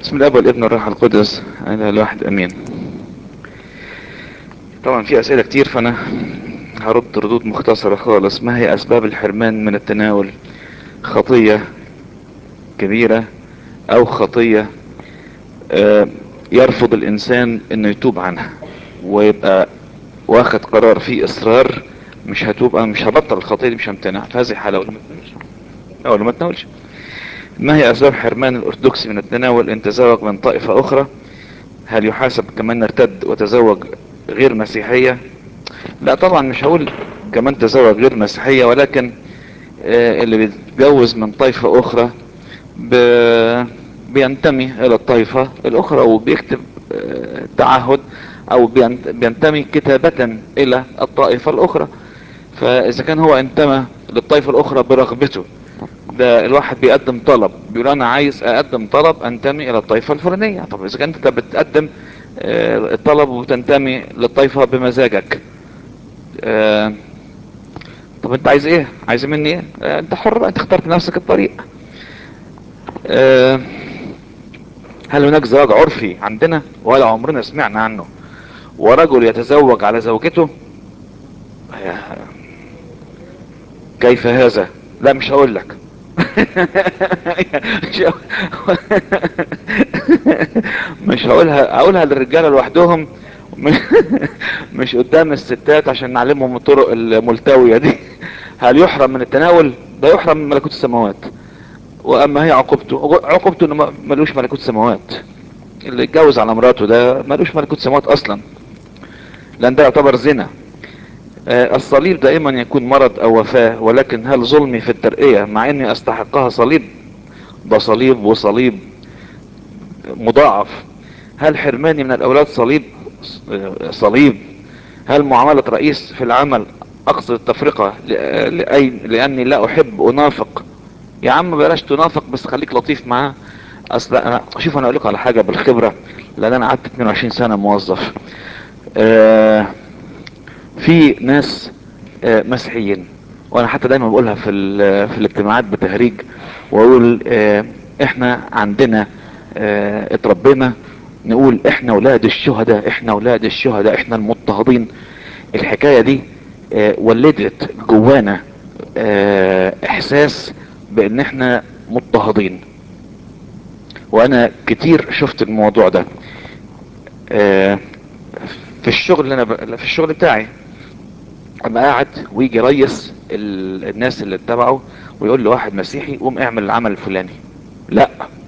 بسم الله والابن والروح القدس اله الواحد امين. طبعا في اسئله كتير، فانا هرد ردود مختصره خالص. ما هي اسباب الحرمان من التناول؟ خطيه كبيره او خطيه يرفض الانسان انه يتوب عنها ويبقى واخد قرار فيه اصرار، مش هتوب، انا مش هبطل الخطيه دي، مش همتنع في هذه الحاله ولا ما تناولش او ما تناولش. ما هي اسباب حرمان الارثوذكسي من التناول؟ ان تزوج من طائفه اخرى. هل يحاسب كمان ارتد وتزوج غير مسيحية؟ لا طبعا مش هقول كمان تزوج غير مسيحية، ولكن اللي بيتجوز من طائفة اخرى بينتمي الى الطائفة الاخرى وبيكتب تعهد او بينتمي كتابة الى الطائفة الاخرى. فاذا كان هو انتمى للطائفة الاخرى برغبته، ده الواحد بيقدم طلب، بيقول انا عايز اقدم طلب انتمي الى الطائفة الفلانية. طب اذا كنت انت بتقدم الطلب وتنتمي للطائفة بمزاجك، آه، طب انت عايز ايه؟ عايز مني ايه؟ انت حر بقى، انت اخترت نفسك الطريق. آه، هل هناك زواج عرفي عندنا ولا عمرنا سمعنا عنه؟ ورجل يتزوج على زوجته؟ كيف هذا؟ لا مش هقول لك. مش هقول- مش هقولها للرجاله لوحدهم. مش مش قدام الستات عشان نعلمهم الطرق الملتوية دي. هل يحرم من التناول؟ ده يحرم من ملكوت السماوات. واما هي عقوبته انه ملوش ملكوت سماوات. اللي اتجوز على مراته ده ملوش ملكوت سماوات اصلا، لان ده يعتبر زنا. الصليب دائما يكون مرض او وفاة، ولكن هل ظلمي في الترقية مع اني استحقها صليب؟ ده صليب وصليب مضاعف. هل حرماني من الاولاد صليب؟ صليب. هل معاملة رئيس في العمل اقصد التفرقة لاني لا احب انافق؟ يا عم بلاش تنافق، بس خليك لطيف معاه. اصل انا شوف، انا اقول لك على حاجة بالخبرة، لان انا قعدت 22 سنة موظف. آه في ناس مسيحيين، وانا حتى دايما بقولها في الاجتماعات بتهريج، واقول احنا عندنا اتربينا نقول احنا ولاد الشهداء، احنا ولاد الشهداء، احنا المضطهدين. الحكاية دي ولدت جوانا احساس بان احنا مضطهدين. وانا كتير شفت الموضوع ده آه، في الشغل اللي في الشغل بتاعي. اما قاعد ويجي ريس الناس اللي اتبعه ويقول له واحد مسيحي قوم اعمل العمل الفلاني، لا.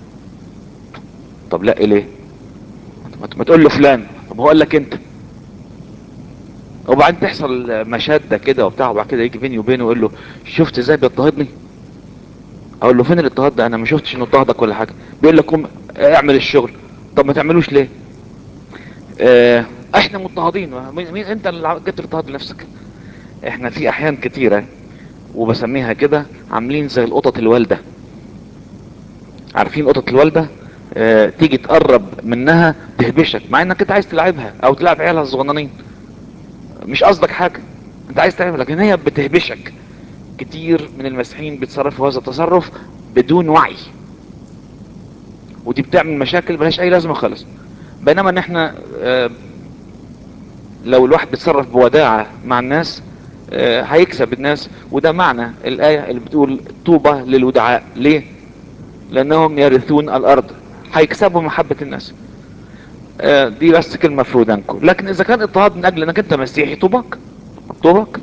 طب لا ليه؟ ما تقول له فلان. طب هو قال لك انت؟ وبعدين تحصل مشادة كده وبتاع، وبعد كده يجي بيني وبينه ويقول له شفت ازاي بيضطهدني؟ اقول له فين الاضطهاد ده؟ انا ما شفتش انه اضطهدك ولا حاجه. بيقول لك قوم اعمل الشغل. طب ما تعملوش ليه؟ اه احنا مضطهدين. مين انت اللي جبت الاضطهاد لنفسك؟ احنا في احيان كتيره، وبسميها كده، عاملين زي القطط الوالده. عارفين قطط الوالده؟ تيجي تقرب منها تهبشك، مع انك انت عايز تلعبها او تلعب عيالها الصغنانين، مش قصدك حاجه، انت عايز تعمل، لكن هي بتهبشك. كتير من المسيحيين بيتصرفوا هذا التصرف بدون وعي، ودي بتعمل مشاكل ملهاش اي لازمه خالص. بينما ان احنا لو الواحد بيتصرف بوداعه مع الناس هيكسب الناس. وده معنى الايه اللي بتقول طوبى للودعاء. ليه؟ لانهم يرثون الارض. هيكسبوا محبه الناس. دي بس كلمة في ودانكم. لكن اذا كان اضطهاد من اجل انك انت مسيحي، طوبك طوبك.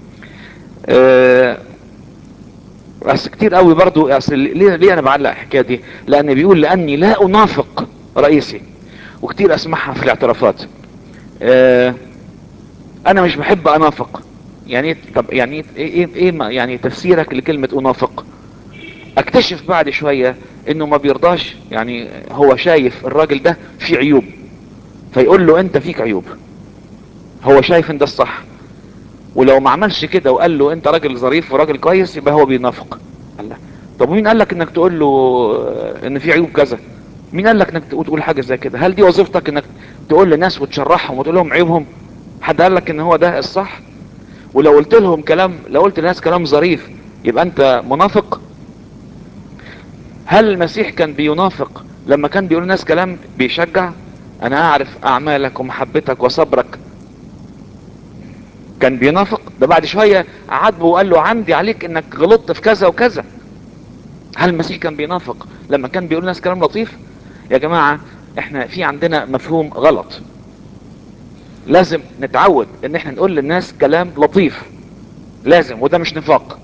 آه، بس كتير قوي برضو. اصل ليه انا بعلق الحكايه دي؟ لان بيقول لاني لا انافق رئيسي، وكتير اسمعها في الاعترافات. آه، انا مش بحب انافق. يعني طب يعني يعني تفسيرك لكلمه انافق؟ اكتشف بعد شويه انه ما بيرضاش، يعني هو شايف الراجل ده فيه عيوب، فيقول له انت فيك عيوب. هو شايف ان ده الصح، ولو ما عملش كده وقال له انت راجل ظريف وراجل كويس، يبقى هو بينافق. قال له طب مين قال لك انك تقول له ان في عيوب كذا؟ مين قال لك انك تقول حاجه زي كده؟ هل دي وظيفتك انك تقول للناس وتشرحهم وتقول لهم عيوبهم؟ حد قال لك ان هو ده الصح؟ ولو قلت لهم كلام، لو قلت للناس كلام ظريف، يبقى انت منافق؟ هل المسيح كان بينافق لما كان بيقول الناس كلام بيشجع، انا اعرف اعمالك ومحبتك وصبرك، كان بينافق؟ ده بعد شوية عاتبه وقال له عندي عليك انك غلطت في كذا وكذا. هل المسيح كان بينافق لما كان بيقول الناس كلام لطيف؟ يا جماعة احنا في عندنا مفهوم غلط. لازم نتعود ان احنا نقول للناس كلام لطيف، لازم، وده مش نفاق.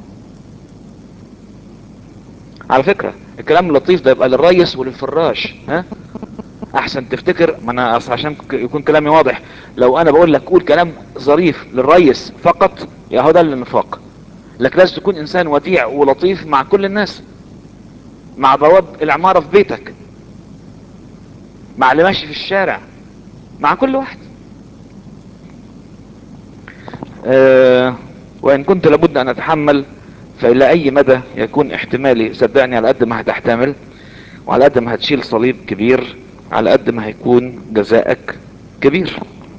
على فكرة الكلام اللطيف ده يبقى للريس وللفراش، ها، احسن تفتكر، ما انا اصل عشان يكون كلامي واضح، لو انا بقول لك قول كلام ظريف للريس فقط، يا هو ده النفاق. لكن لازم تكون انسان وديع ولطيف مع كل الناس، مع بواب العمارة في بيتك، مع اللي ماشي في الشارع، مع كل واحد. أه. وان كنت لابد ان اتحمل، فالى اي مدى يكون احتمالي؟ صدقني على قد ما هتحتمل وعلى قد ما هتشيل صليب كبير، على قد ما هيكون جزائك كبير.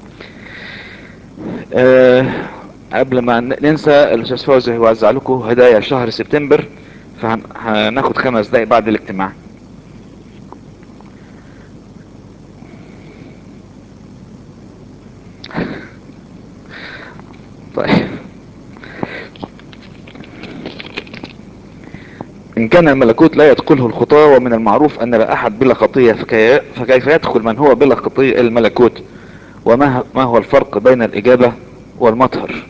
أه. قبل ما ننسى، الاستاذ فوزي هيوزع لكم هدايا شهر سبتمبر، فهناخد 5 دقايق بعد الاجتماع. طيب. ان كان الملكوت لا يدخله الخطاة، ومن المعروف ان لا احد بلا خطية، فكيف يدخل من هو بلا خطية الملكوت؟ ما هو الفرق بين الاجابة والمطهر؟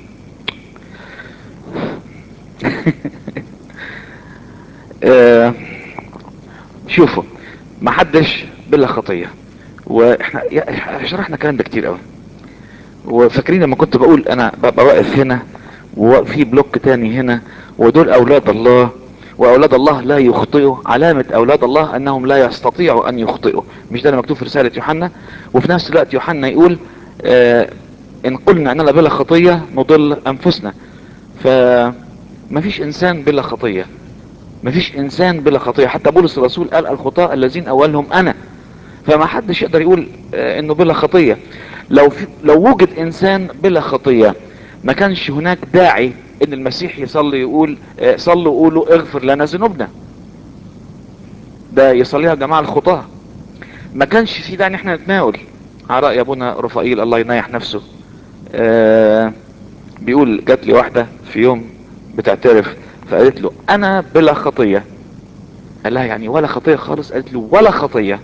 آه، شوفوا، ما حدش بلا خطية، واحنا شرحنا الكلام ده كتير قوي. وفاكرين لما كنت بقول انا ببقى واقف هنا وفي بلوك تاني هنا، ودول اولاد الله، واولاد الله لا يخطئوا، علامة اولاد الله انهم لا يستطيعوا ان يخطئوا. مش ده اللي مكتوب في رسالة يوحنا؟ وفي نفس الوقت يوحنا يقول ان قلنا اننا بلا خطية نضل انفسنا. فمفيش انسان بلا خطية، مفيش انسان بلا خطية. حتى بولس الرسول قال الخطاة الذين اولهم انا. فما حدش يقدر يقول انه بلا خطية. لو وجد انسان بلا خطية، ما كانش هناك داعي ان المسيح يصلي يقول صلوا وقولوا اغفر لنا ذنوبنا. ده يصليها جماعة الخطاة. ما كانش في داعي ان احنا نتناول. على رأي ابونا رفائيل الله ينيح نفسه، بيقول جات لي واحدة في يوم بتعترف، فقالت له انا بلا خطية. قال لها يعني ولا خطية خالص؟ قالت له ولا خطية.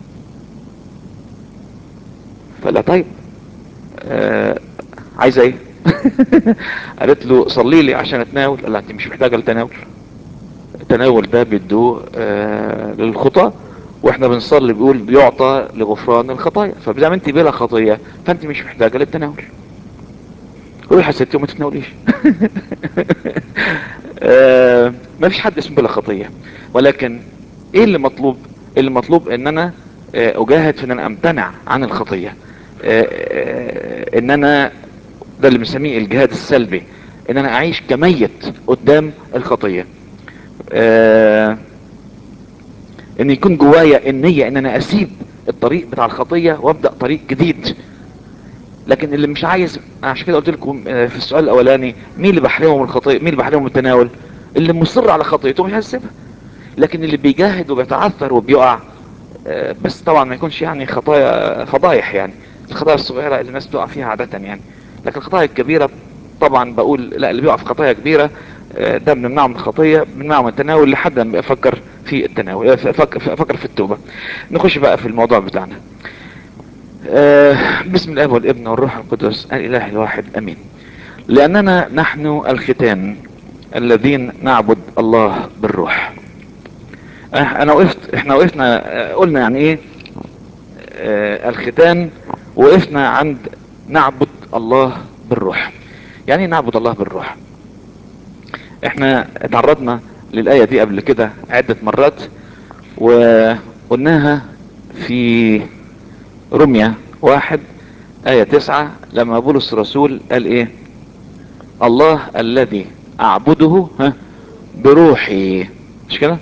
فلا طيب، آه عايزة ايه؟ قالت له صلي لي عشان اتناول. قال لها انت مش محتاجة للتناول، التناول ده بيدوه للخطاة، واحنا بنصلي بيقول بيعطى لغفران الخطايا. فبدام انت بلا خطية فانت مش محتاجة للتناول. روحي يا ستي وما تتناوليش. ما فيش حد اسمه بلا خطية، ولكن ايه اللي مطلوب؟ اللي مطلوب ان انا اجاهد في ان انا امتنع عن الخطية. ان انا، ده اللي بنسميه الجهاد السلبي، ان انا اعيش كميت قدام الخطية. ان يكون جوايا النية ان انا اسيب الطريق بتاع الخطية وابدأ طريق جديد. لكن اللي مش عايز، عشان كده قلت لكم في السؤال الاولاني مين اللي بحرمه من الخطية، مين اللي بحرمه من التناول؟ اللي مصر على خطيته مش عايز يسيبها. لكن اللي بيجاهد وبيتعثر وبيقع، بس طبعا ما يكونش يعني خطايا فضايح، يعني الخطايا الصغيرة اللي الناس بتقع فيها عادة يعني. لكن الخطايا الكبيرة طبعا بقول لا، اللي بيقع في خطايا كبيرة ده بنمنعه من الخطية، بنمنعه من التناول لحد ما يفكر في التناول، فكر في التوبة. نخش بقى في الموضوع بتاعنا. بسم الله والابن والروح القدس الاله الواحد امين. لاننا نحن الختان الذين نعبد الله بالروح. احنا وقفنا قلنا يعني ايه الختان، وقفنا عند نعبد الله بالروح. يعني ايه نعبد الله بالروح؟ احنا اتعرضنا للآية دي قبل كده عدة مرات، وقلناها في رمية 1 آية 9، لما بولس الرسول قال ايه؟ الله الذي اعبده بروحي، مش كده؟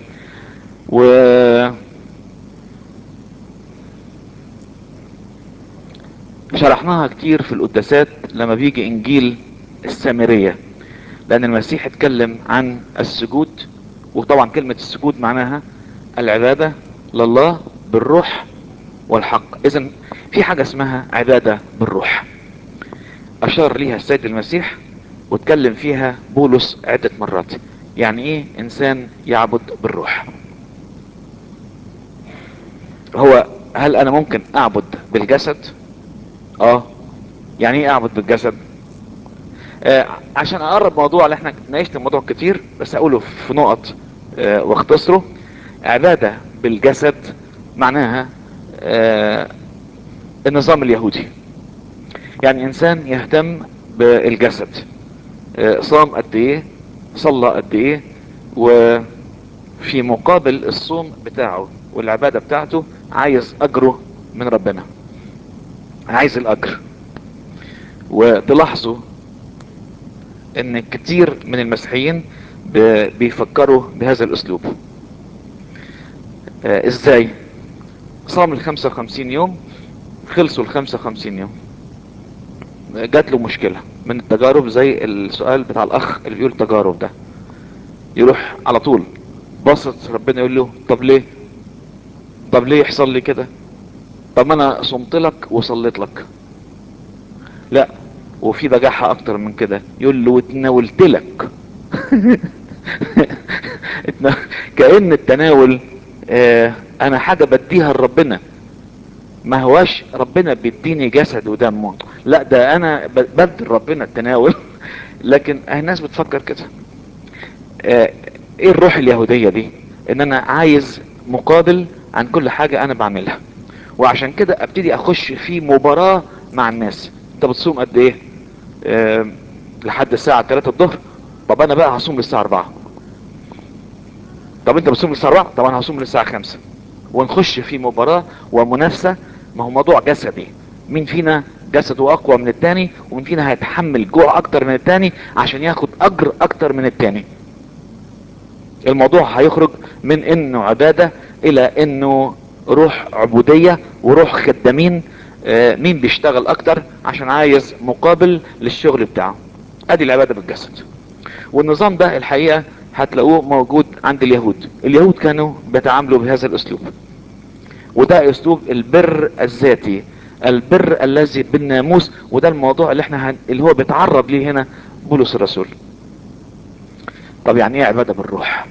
وشرحناها كتير في القداسات لما بيجي انجيل السامرية، لان المسيح اتكلم عن السجود، وطبعا كلمة السجود معناها العبادة لله بالروح والحق. اذا في حاجة اسمها عبادة بالروح، اشار ليها السيد المسيح واتكلم فيها بولس عدة مرات. يعني ايه انسان يعبد بالروح؟ هل انا ممكن اعبد بالجسد؟ اه. يعني ايه اعبد بالجسد؟ عشان اقرب موضوع اللي احنا ناقشنا الموضوع كتير، بس اقوله في نقط واختصره. عبادة بالجسد معناها آه النظام اليهودي. يعني انسان يهتم بالجسد، صام قد ايه، صلى قد ايه، وفي مقابل الصوم بتاعه والعبادة بتاعته عايز اجره من ربنا، عايز الاجر. وتلاحظوا ان كتير من المسيحيين بيفكروا بهذا الاسلوب. ازاي؟ صام ال55 يوم، خلصوا ال55 يوم، جات له مشكلة من التجارب زي السؤال بتاع الاخ اللي بيقول تجارب ده، يروح على طول باصص ربنا يقول له طب ليه؟ طب ليه يحصل لي كده؟ طب ما انا صمت لك وصليت لك. لا، وفي بجاحة اكتر من كده، يقول له واتناولت لك. كأن التناول انا حاجة بديها لربنا، ما هواش ربنا بيديني جسد ودم، لا ده انا بدي ربنا التناول. لكن الناس بتفكر كده. آه، ايه الروح اليهودية دي؟ ان انا عايز مقابل عن كل حاجة انا بعملها. وعشان كده ابتدي اخش في مباراة مع الناس. انت بتصوم قد ايه؟ آه لحد الساعة 3 الظهر. طب انا بقى هصوم للساعة 4. طب انت بتصوم للساعة 4، طب انا هصوم للساعة 5. ونخش في مباراة ومنافسة. ما هو موضوع جسدي، مين فينا جسده اقوى من التاني، ومين فينا هيتحمل جوع اكتر من التاني عشان ياخد اجر اكتر من التاني. الموضوع هيخرج من انه عبادة الى انه روح عبودية وروح خدامين. مين بيشتغل اكتر عشان عايز مقابل للشغل بتاعه. ادي العبادة بالجسد. والنظام ده الحقيقة هتلاقوه موجود عند اليهود. اليهود كانوا بيتعاملوا بهذا الاسلوب، وده اسلوب البر الذاتي، البر الذي بالناموس. وده الموضوع اللي احنا اللي هو بيتعرض ليه هنا بولس الرسول. طب يعني ايه عبادة بالروح؟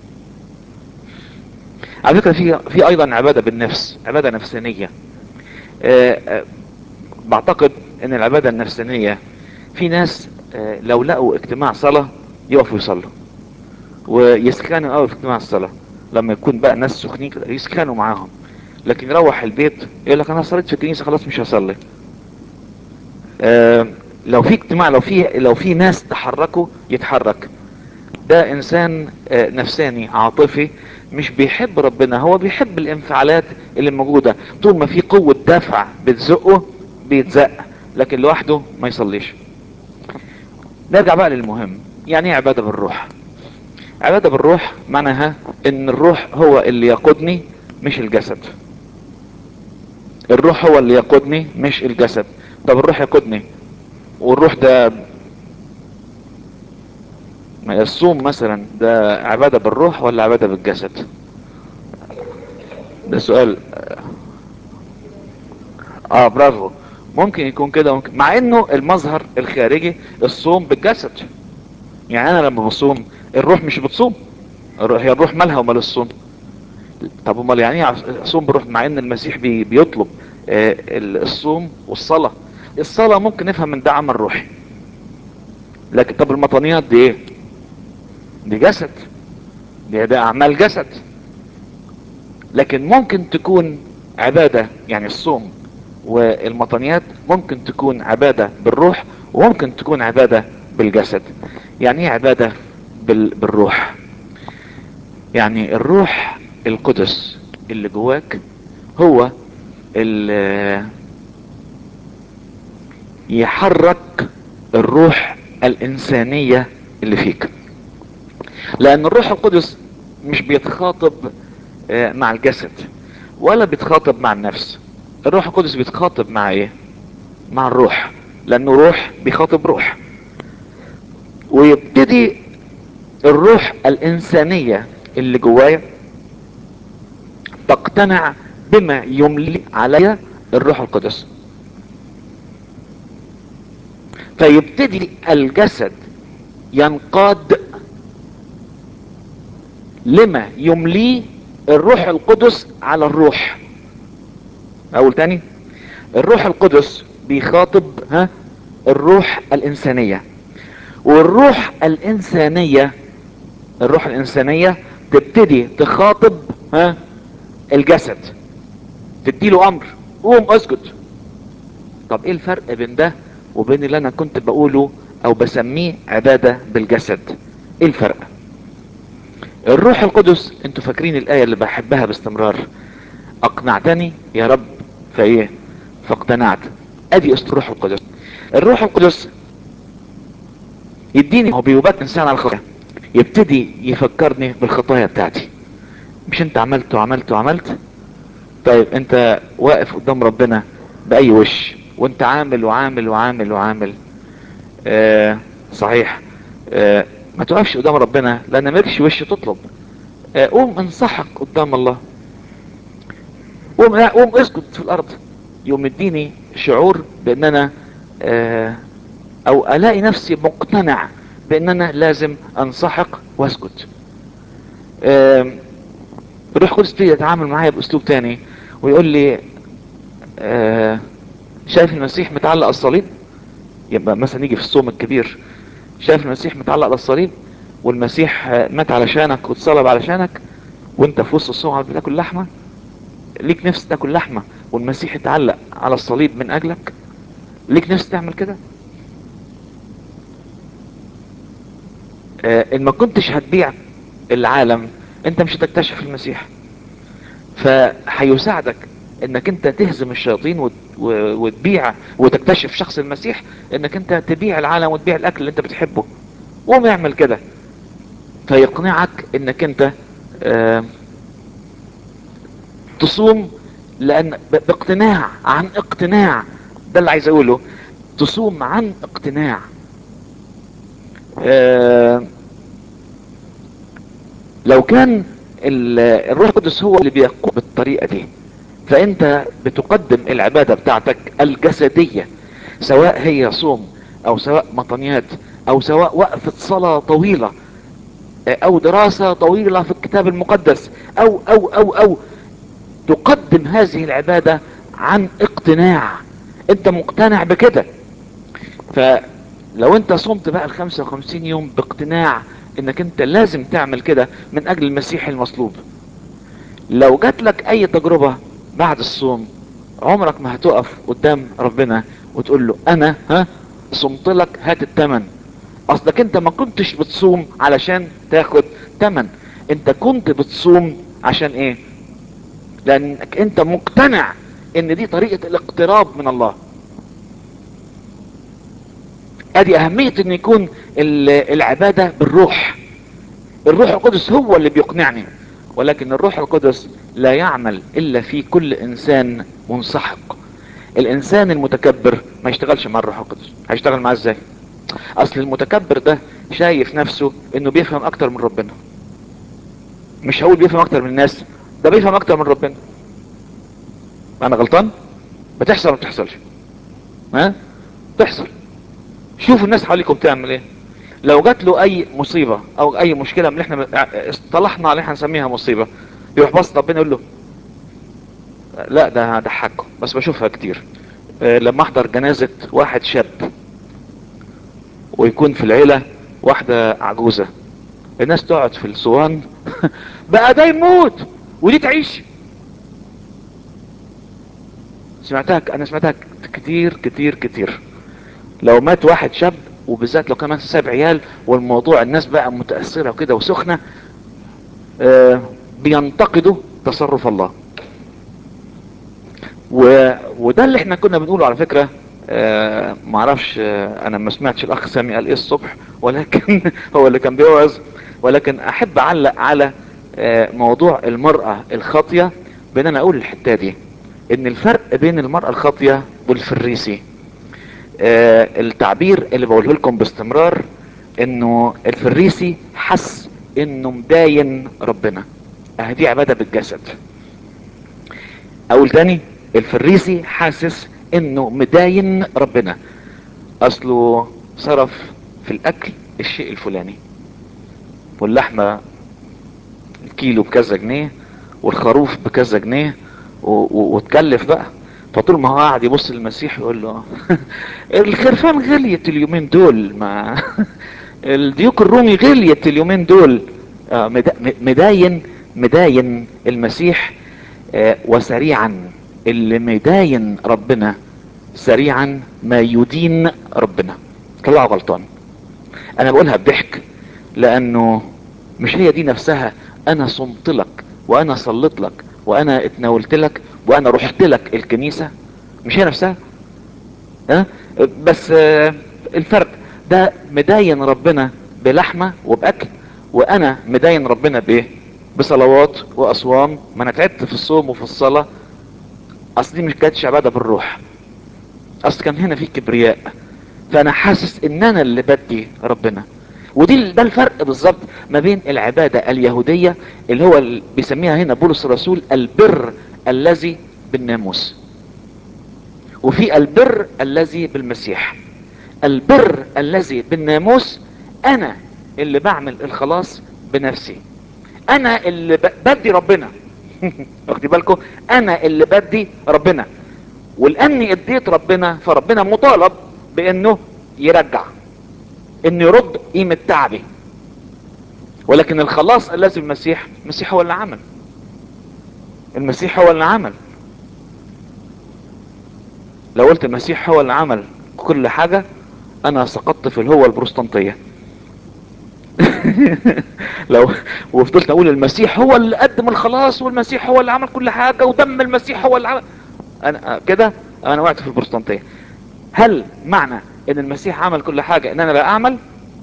على فكرة في ايضا عبادة بالنفس، عبادة نفسانية. آه، آه، بعتقد ان العبادة النفسانية في ناس لو لقوا اجتماع صلاة يقفوا يصلوا ويسخنوا قوي في اجتماع الصلاة. لما يكون بقى ناس سخنين كده يسخنوا معاهم، لكن يروح البيت يقول لك انا صليت في الكنيسة خلاص مش هصلي. لو في اجتماع، لو في ناس تحركوا يتحرك. ده انسان نفساني عاطفي، مش بيحب ربنا، هو بيحب الانفعالات اللي موجودة. طول ما في قوة دافع بتزقه بيتزق، لكن لوحده ما يصليش. نرجع بقى للمهم، يعني ايه عبادة بالروح؟ عبادة بالروح معناها ان الروح هو اللي يقودني مش الجسد. الروح هو اللي يقودني مش الجسد. طب الروح يقودني، والروح ده الصوم مثلا ده عبادة بالروح ولا عبادة بالجسد؟ ده سؤال. اه برافو. ممكن يكون كده، ممكن، مع انه المظهر الخارجي الصوم بالجسد. يعني انا لما بصوم الروح مش بتصوم. هي الروح مالها ومال الصوم؟ طب امال يعني ايه صوم بالروح؟ مع ان المسيح بيطلب الصوم والصلاة. الصلاة ممكن نفهم من ده عمل روحي، لكن طب المطانيات دي ايه؟ دي جسد، ده اعمال جسد. لكن ممكن تكون عبادة، يعني الصوم والمطانيات ممكن تكون عبادة بالروح وممكن تكون عبادة بالجسد. يعني ايه عبادة بالروح؟ يعني الروح القدس اللي جواك هو اللي يحرك الروح الانسانية اللي فيك. لان الروح القدس مش بيتخاطب مع الجسد ولا بيتخاطب مع النفس. الروح القدس بيتخاطب مع ايه؟ مع الروح، لانه روح بيخاطب روح. ويبتدي الروح الانسانية اللي جوايا تقتنع بما يملي علي الروح القدس. فيبتدي الجسد ينقاد لما يمليه الروح القدس على الروح. اقول تاني، الروح القدس بيخاطب الروح الانسانية، والروح الانسانية، الروح الانسانية تبتدي تخاطب الجسد، تديله امر قوم اسجد. طب ايه الفرق بين ده وبين اللي انا كنت بقوله او بسميه عبادة بالجسد؟ ايه الفرق؟ الروح القدس، انتوا فاكرين الاية اللي بحبها باستمرار، اقنعتني يا رب فايه فاقتنعت. ادي الروح القدس. الروح القدس يديني، هو بيبات انسان على الخطايا، يبتدي يفكرني بالخطايا بتاعتي. مش انت عملت وعملت وعملت؟ طيب انت واقف قدام ربنا باي وش وانت عامل وعامل وعامل وعامل؟ صحيح. ما توقفش قدام ربنا لان مالكش وش تطلب. قوم انصحك قدام الله، قوم اسجد في الارض. يوم يديني شعور بان انا او الاقي نفسي مقتنع بان انا لازم انسحق واسجد. الروح القدس يبتدي يتعامل معايا باسلوب تاني ويقول لي شايف المسيح متعلق على الصليب؟ يبقى مثلا يجي في الصوم الكبير، شايف المسيح متعلق على الصليب والمسيح مات علشانك واتصلب علشانك، وانت في وسط الصوم عم بتاكل لحمه، ليك نفس تاكل لحمه والمسيح اتعلق على الصليب من اجلك؟ ليك نفس تعمل كده؟ ان ما كنتش هتبيع العالم انت مش هتكتشف المسيح. فهيساعدك انك انت تهزم الشياطين وتبيع وتكتشف شخص المسيح، انك انت تبيع العالم وتبيع الاكل اللي انت بتحبه. قوم يعمل كده. فيقنعك انك انت آه تصوم، لان باقتناع عن اقتناع. ده اللي عايز اقوله، تصوم عن اقتناع. آه لو كان الروح القدس هو اللي بيقوم بالطريقة دي، فانت بتقدم العبادة بتاعتك الجسدية، سواء هي صوم او سواء مطنيات او سواء وقفة صلاة طويلة او دراسة طويلة في الكتاب المقدس او تقدم هذه العبادة عن اقتناع. انت مقتنع بكده. فلو انت صمت بقى ال55 يوم باقتناع انك انت لازم تعمل كده من اجل المسيح المصلوب، لو جات لك اي تجربة بعد الصوم عمرك ما هتقف قدام ربنا وتقول له انا صمت لك هات التمن. اصلك انت ما كنتش بتصوم علشان تاخد تمن، انت كنت بتصوم عشان ايه؟ لانك انت مقتنع ان دي طريقة الاقتراب من الله. ادي اهمية ان يكون العبادة بالروح. الروح القدس هو اللي بيقنعني، ولكن الروح القدس لا يعمل الا في كل انسان منسحق. الانسان المتكبر ما يشتغلش مع الروح القدس، هيشتغل معاه ازاي؟ اصل المتكبر ده شايف نفسه انه بيفهم اكتر من ربنا. مش هقول بيفهم اكتر من الناس، ده بيفهم اكتر من ربنا. انا غلطان؟ بتحصل ما بتحصلش؟ ها تحصل. شوفوا الناس حواليكم بتعمل ايه. لو جات له اي مصيبة او اي مشكلة من اللي احنا اصطلحنا عليه هنسميها مصيبة، يروح بص ربنا يقول له لا ده هضحككم بس بشوفها كتير. لما احضر جنازة واحد شاب ويكون في العيلة واحدة عجوزة، الناس تقعد في الصوان بقى ده يموت ودي تعيش. انا سمعتها كتير كتير كتير. لو مات واحد شاب وبالذات لو كان مات 7 عيال والموضوع الناس بقى متأثرة كده وسخنة، بينتقدوا تصرف الله. وده اللي احنا كنا بنقوله على فكرة. معرفش، انا ما سمعتش الاخ سامي قال ايه الصبح، ولكن هو اللي كان بيوعظ. ولكن احب اعلق على موضوع المرأة الخاطية، بان انا اقول الحتة دي ان الفرق بين المرأة الخاطية والفريسي، التعبير اللي بقوله لكم باستمرار، انه الفريسي حس انه مداين ربنا. دي عبادة بالجسد. اقول تاني، الفريسي حاسس انه مداين ربنا، اصله صرف في الاكل الشيء الفلاني، واللحمة الكيلو بكذا جنيه، والخروف بكذا جنيه، وتكلف بقى. فطول ما هو قاعد يبص للمسيح يقول له الخرفان غليت اليومين دول، ما الديوك الرومي غليت اليومين دول. مداين المسيح. وسريعا اللي مداين ربنا سريعا ما يدين ربنا. طلع غلطان. انا بقولها بضحك، لانه مش هي دي نفسها انا صمت لك وانا صليت لك وانا اتناولت لك وانا رحت لك الكنيسة، مش هي نفسها؟ ها؟ بس الفرق ده مداين ربنا بلحمة وبأكل، وانا مداين ربنا بايه؟ بصلوات واصوام. ما انا تعبت في الصوم وفي الصلاة، اصل دي مش كانتش عبادة بالروح، اصل كان هنا في كبرياء، فانا حاسس ان انا اللي بدي ربنا. ده الفرق بالظبط ما بين العبادة اليهودية اللي هو بيسميها هنا بولس الرسول البر الذي بالناموس، وفي البر الذي بالمسيح. البر الذي بالناموس انا اللي بعمل الخلاص بنفسي، انا اللي بدي ربنا. واخدي بالكم؟ انا اللي بدي ربنا، ولاني اديت ربنا فربنا مطالب بانه يرجع، انه يرد قيمة تعبي. ولكن الخلاص الذي المسيح هو اللي عمل. المسيح هو اللي عمل. لو قلت المسيح هو اللي عمل كل حاجة انا سقطت في الهوة البروستانتية. لو وفضلت اقول المسيح هو اللي قدم الخلاص والمسيح هو اللي عمل كل حاجة ودم المسيح هو اللي عمل، انا كده انا وقعت في البروستانتية. هل معنى ان المسيح عمل كل حاجة ان انا لا اعمل؟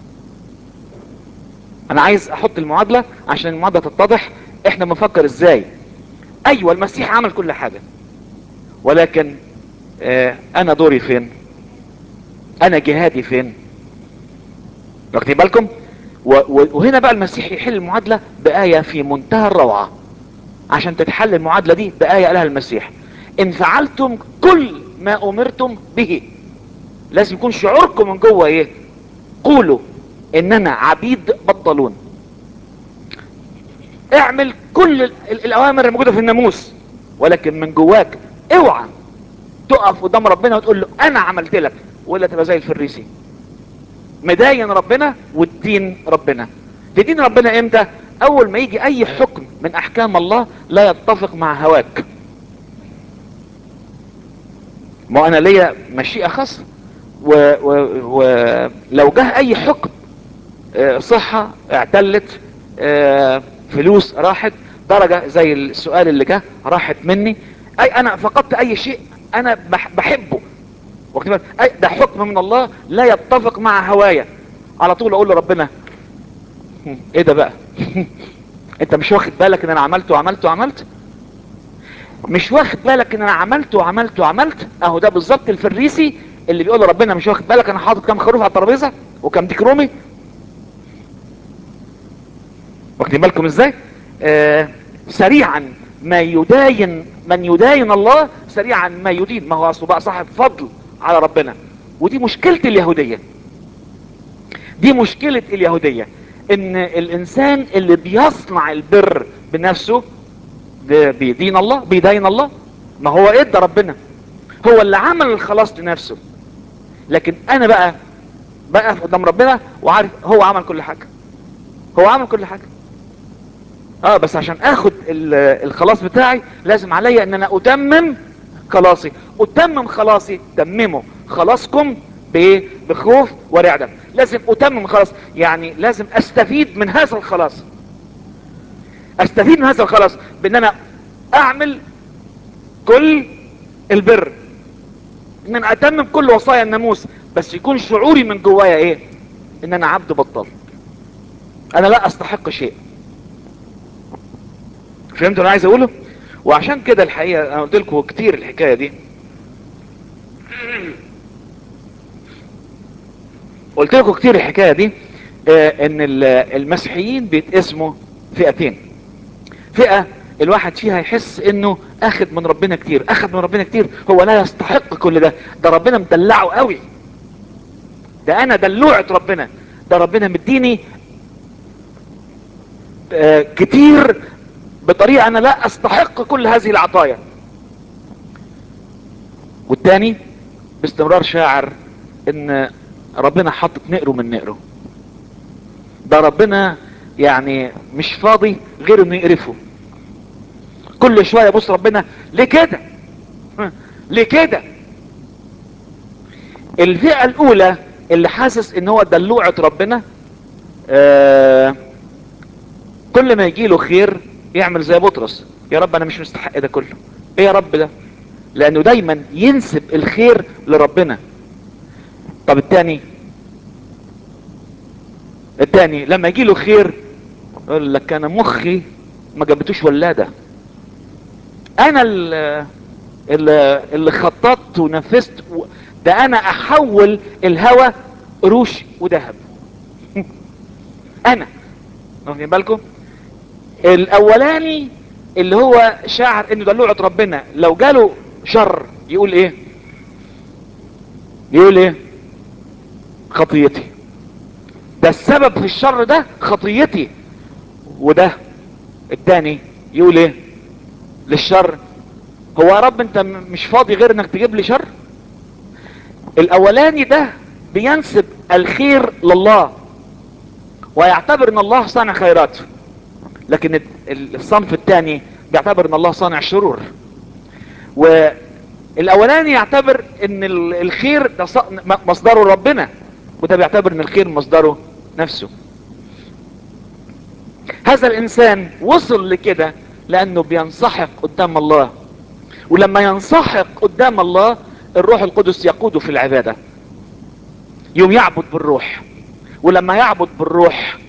انا عايز احط المعادلة عشان المعادلة تتضح احنا بنفكر ازاي. ايوه المسيح عمل كل حاجة، ولكن انا دوري فين؟ انا جهادي فين؟ واخدين بالكم؟ وهنا بقى المسيح يحل المعادلة بآية في منتهى الروعة. عشان تتحل المعادلة دي بآية قالها المسيح: ان فعلتم كل ما امرتم به. لازم يكون شعوركم من جوه ايه؟ قولوا اننا عبيد بطلون. اعمل كل الاوامر الموجودة في الناموس، ولكن من جواك اوعى تقف قدام ربنا وتقول له انا عملت لك، ولا تبقى زي الفريسي مداين ربنا والدين ربنا. تدين ربنا امتى؟ اول ما يجي اي حكم من احكام الله لا يتفق مع هواك. ما انا ليا مشيئة خاصة، ولو جه اي حكم، صحة اعتلت، فلوس راحت، درجة زي السؤال اللي جه راحت مني، اي انا فقدت اي شيء انا بحبه، واخد بالك؟ ده حكم من الله لا يتفق مع هوايا، على طول اقول لربنا ايه ده بقى؟ انت مش واخد بالك ان انا عملت وعملت وعملت؟ مش واخد بالك ان انا عملت وعملت وعملت؟ اهو ده بالظبط الفريسي اللي بيقول لربنا مش واخد بالك انا حاطط كام خروف على الترابيزه وكام ديك رومي؟ واخدين بالكم ازاي؟ سريعا ما يداين من يداين الله سريعا ما يدين. ما هو اصله بقى صاحب فضل على ربنا. ودي مشكلة اليهودية، دي مشكلة اليهودية، ان الانسان اللي بيصنع البر بنفسه بيدين الله، بيدين الله. ما هو ادى ربنا، هو اللي عمل الخلاص لنفسه، لكن انا بقى قدام ربنا وعارف هو عمل كل حاجة، هو عمل كل حاجة. بس عشان اخد الخلاص بتاعي لازم عليا ان انا اتمم خلاصي. اتمم خلاصي، تمموا خلاصكم بايه؟ بخوف ورعدة. لازم اتمم خلاص، يعني لازم استفيد من هذا الخلاص. استفيد من هذا الخلاص بان انا اعمل كل البر، ان انا اتمم كل وصايا الناموس، بس يكون شعوري من جوايا ايه؟ ان انا عبد بطال، انا لا استحق شيء. فهمتوا انا عايز اقوله؟ وعشان كده الحقيقة انا قلت لكم كتير الحكاية دي، قلت لكم كتير الحكاية دي. ان المسيحيين بيتقسموا فئتين: فئة الواحد فيها يحس انه اخد من ربنا كتير، اخد من ربنا كتير، هو لا يستحق كل ده، ده ربنا مدلعه قوي، ده انا دلوعة ربنا، ده ربنا مديني كتير بطريقة انا لا استحق كل هذه العطايا. والتاني باستمرار شاعر ان ربنا حاطط نقره من نقره، ده ربنا يعني مش فاضي غير انه يقرفه. كل شوية بص ربنا ليه كده، ليه كده. الفئة الاولى اللي حاسس ان هو دلوعة ربنا، كل ما يجي له خير يعمل زي بطرس، يا رب انا مش مستحق ده كله، ايه يا رب ده، لانه دايما ينسب الخير لربنا. طب التاني لما يجي له خير يقول لك انا مخي ما جابتوش ولادة، انا اللي خططت ونفذت ده انا احول الهوى قروش وذهب. انا، واخدين بالكم؟ الاولاني اللي هو شاعر انه دلوعة ربنا، لو جاله شر يقول ايه؟ يقول ايه؟ خطيتي، ده السبب في الشر ده خطيتي. وده التاني يقول ايه للشر؟ هو يا رب انت مش فاضي غير انك تجيب لي شر. الاولاني ده بينسب الخير لله ويعتبر ان الله صانع خيرات، لكن الصنف الثاني بيعتبر ان الله صانع شرور. والاولاني يعتبر ان الخير ده مصدره ربنا، وده بيعتبر ان الخير مصدره نفسه. هذا الانسان وصل لكده لانه بينسحق قدام الله، ولما ينسحق قدام الله الروح القدس يقوده في العبادة، يوم يعبد بالروح. ولما يعبد بالروح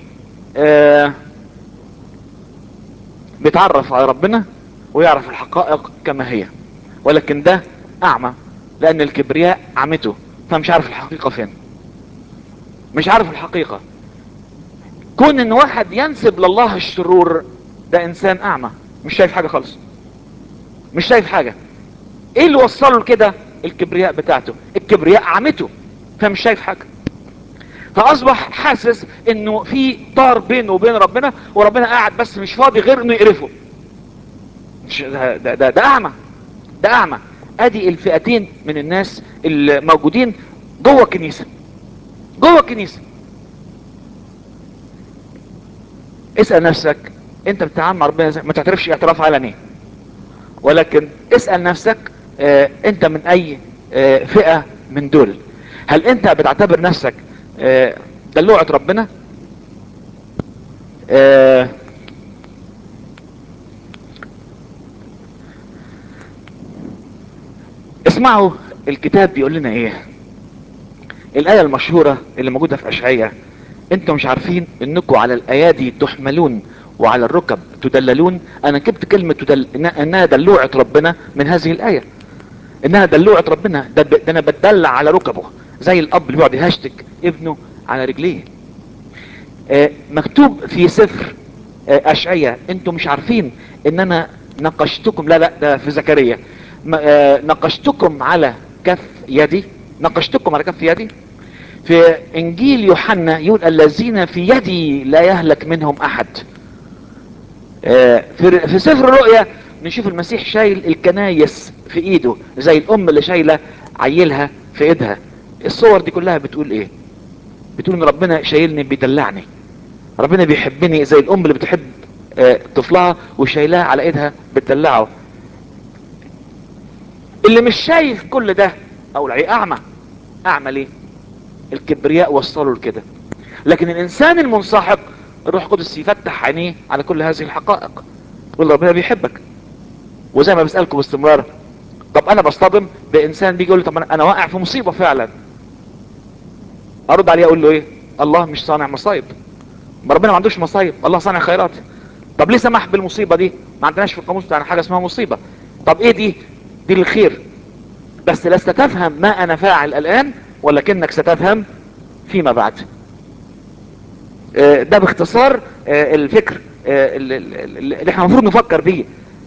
بيتعرف على ربنا ويعرف الحقائق كما هي. ولكن ده اعمى، لان الكبرياء عمته، فمش عارف الحقيقة فين، مش عارف الحقيقة. كون ان واحد ينسب لله الشرور ده انسان اعمى، مش شايف حاجة خالص، مش شايف حاجة. ايه اللي وصله لكده؟ الكبرياء بتاعته، الكبرياء عمته، فمش شايف حاجة. فاصبح حاسس انه في طار بينه وبين ربنا، وربنا قاعد بس مش فاضي غير انه يقرفه. ده اعمى، ده اعمى. ادي الفئتين من الناس اللي موجودين جوه الكنيسة، جوه الكنيسة. اسأل نفسك، انت بتتعامل مع ربنا ازاي؟ ما تعترفش اعتراف علني، ولكن اسأل نفسك انت من اي فئة من دول؟ هل انت بتعتبر نفسك دلوعة ربنا؟ آه اسمعوا الكتاب بيقول لنا ايه. الآية المشهورة اللي موجودة في أشعية: انتم مش عارفين انكم على الأيادي تحملون وعلى الركب تدللون. انا جبت كلمة انها دلوعة ربنا من هذه الآية، انها دلوعة ربنا. ده انا بتدلع على ركبه، زي الاب اللي بيقعد يهشتك ابنه على رجليه. مكتوب في سفر أشعية: انتم مش عارفين ان انا نقشتكم، لا ده في زكريا، نقشتكم على كف يدي، نقشتكم على كف يدي. في انجيل يوحنا يقول: الذين في يدي لا يهلك منهم احد. في سفر الرؤيا نشوف المسيح شايل الكنايس في ايده، زي الام اللي شايله عيلها في ايدها. الصور دي كلها بتقول ايه؟ بتقول ان ربنا شايلني بيدلعني، ربنا بيحبني زي الام اللي بتحب طفلها وشايلاه على ايدها بتدلعه. اللي مش شايف كل ده اقول عليه اعمى. اعمى ليه؟ الكبرياء وصله لكده. لكن الانسان المنسحق الروح القدس يفتح عينيه على كل هذه الحقائق، يقول ربنا بيحبك. وزي ما بسألكم باستمرار، طب انا بصطدم بانسان بيجي يقول لي طب انا واقع في مصيبة فعلا، ارد عليه اقول له ايه؟ الله مش صانع مصايب، ما ربنا ما عندوش مصايب، الله صانع خيرات. طب ليه سمح بالمصيبة دي؟ ما عندناش في القاموس بتاعنا حاجة اسمها مصيبة. طب ايه دي؟ دي الخير، بس لست تفهم ما انا فاعل الان، ولكنك ستفهم فيما بعد. ده باختصار الفكر اللي احنا المفروض نفكر بيه.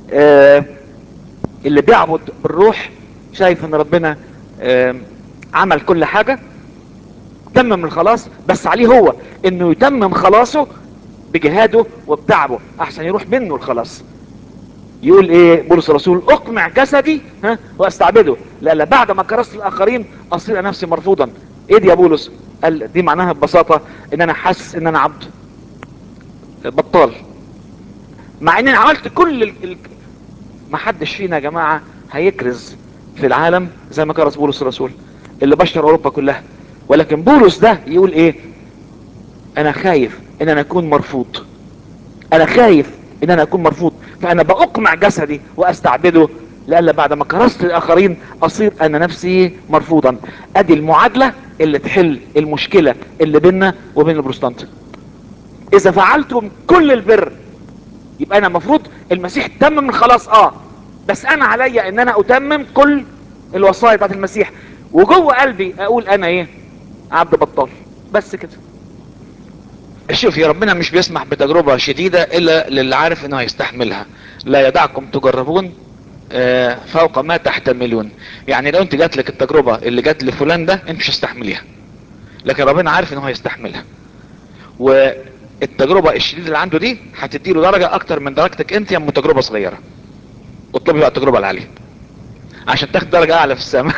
اللي بيعبد بالروح شايف ان ربنا عمل كل حاجة، تمم الخلاص، بس عليه هو انه يتمم خلاصه بجهاده وبتعبه احسن يروح منه الخلاص. يقول ايه بولس الرسول؟ اقمع جسدي واستعبده، لا بعد ما كرست الاخرين اصير نفسي مرفوضا. ايه دي يا بولس؟ قال دي معناها ببساطة ان انا حاسس ان انا عبد بطال، مع ان انا عملت كل ما حدش فينا يا جماعة هيكرز في العالم زي ما كرز بولس الرسول اللي بشر اوروبا كلها. ولكن بولس ده يقول ايه؟ انا خايف ان انا اكون مرفوض، انا خايف ان انا اكون مرفوض، فانا باقمع جسدي واستعبده لألا بعد ما كرست الاخرين اصير انا نفسي مرفوضا. ادي المعادلة اللي تحل المشكلة اللي بيننا وبين البروتستانت. اذا فعلتم كل البر يبقى انا المفروض المسيح تمم الخلاص، بس انا عليا ان انا اتمم كل الوصايا بتاعت المسيح، وجوه قلبي اقول انا ايه؟ عبد بطال. بس كده. شوف يا ربنا مش بيسمح بتجربة شديدة الا للي عارف انه هيستحملها. لا يدعكم تجربون فوق ما تحتملون. يعني لو انت جات لك التجربة اللي جات لفلان ده انت مش هتستحمليها، لكن ربنا عارف انه هيستحملها. والتجربة الشديدة اللي عنده دي هتديله درجة اكتر من درجتك انت، يا ام تجربة صغيرة. اطلبي بقى التجربة العالية عشان تاخد درجة اعلى في السماء.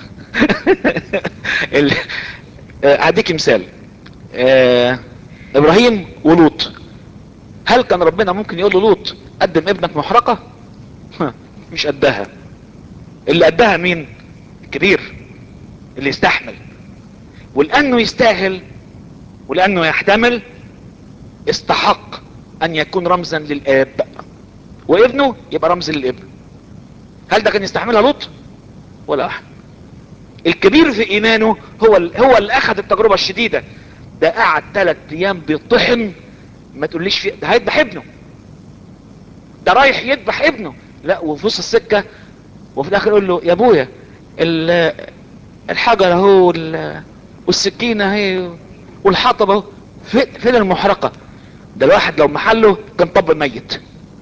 ال- اديك مثال. ابراهيم ولوط، هل كان ربنا ممكن يقول له لوط قدم ابنك محرقة؟ مش قدها. اللي قدها مين؟ الكبير اللي يستحمل. ولانه يستاهل ولانه يحتمل استحق ان يكون رمزا للاب، وابنه يبقى رمز للابن. هل ده كان يستحملها لوط؟ ولا احد. الكبير في ايمانه هو اللي اخذ التجربة الشديدة. ده قعد 3 ايام بيطحن. ما تقوليش ده هيذبح ابنه، ده رايح يذبح ابنه. لا، وفي وسط السكة وفي الاخر يقول له يا ابويا الحجر اهو والسكينة اهي والحطب اهو، فين المحرقة؟ ده الواحد لو محله كان طب ميت.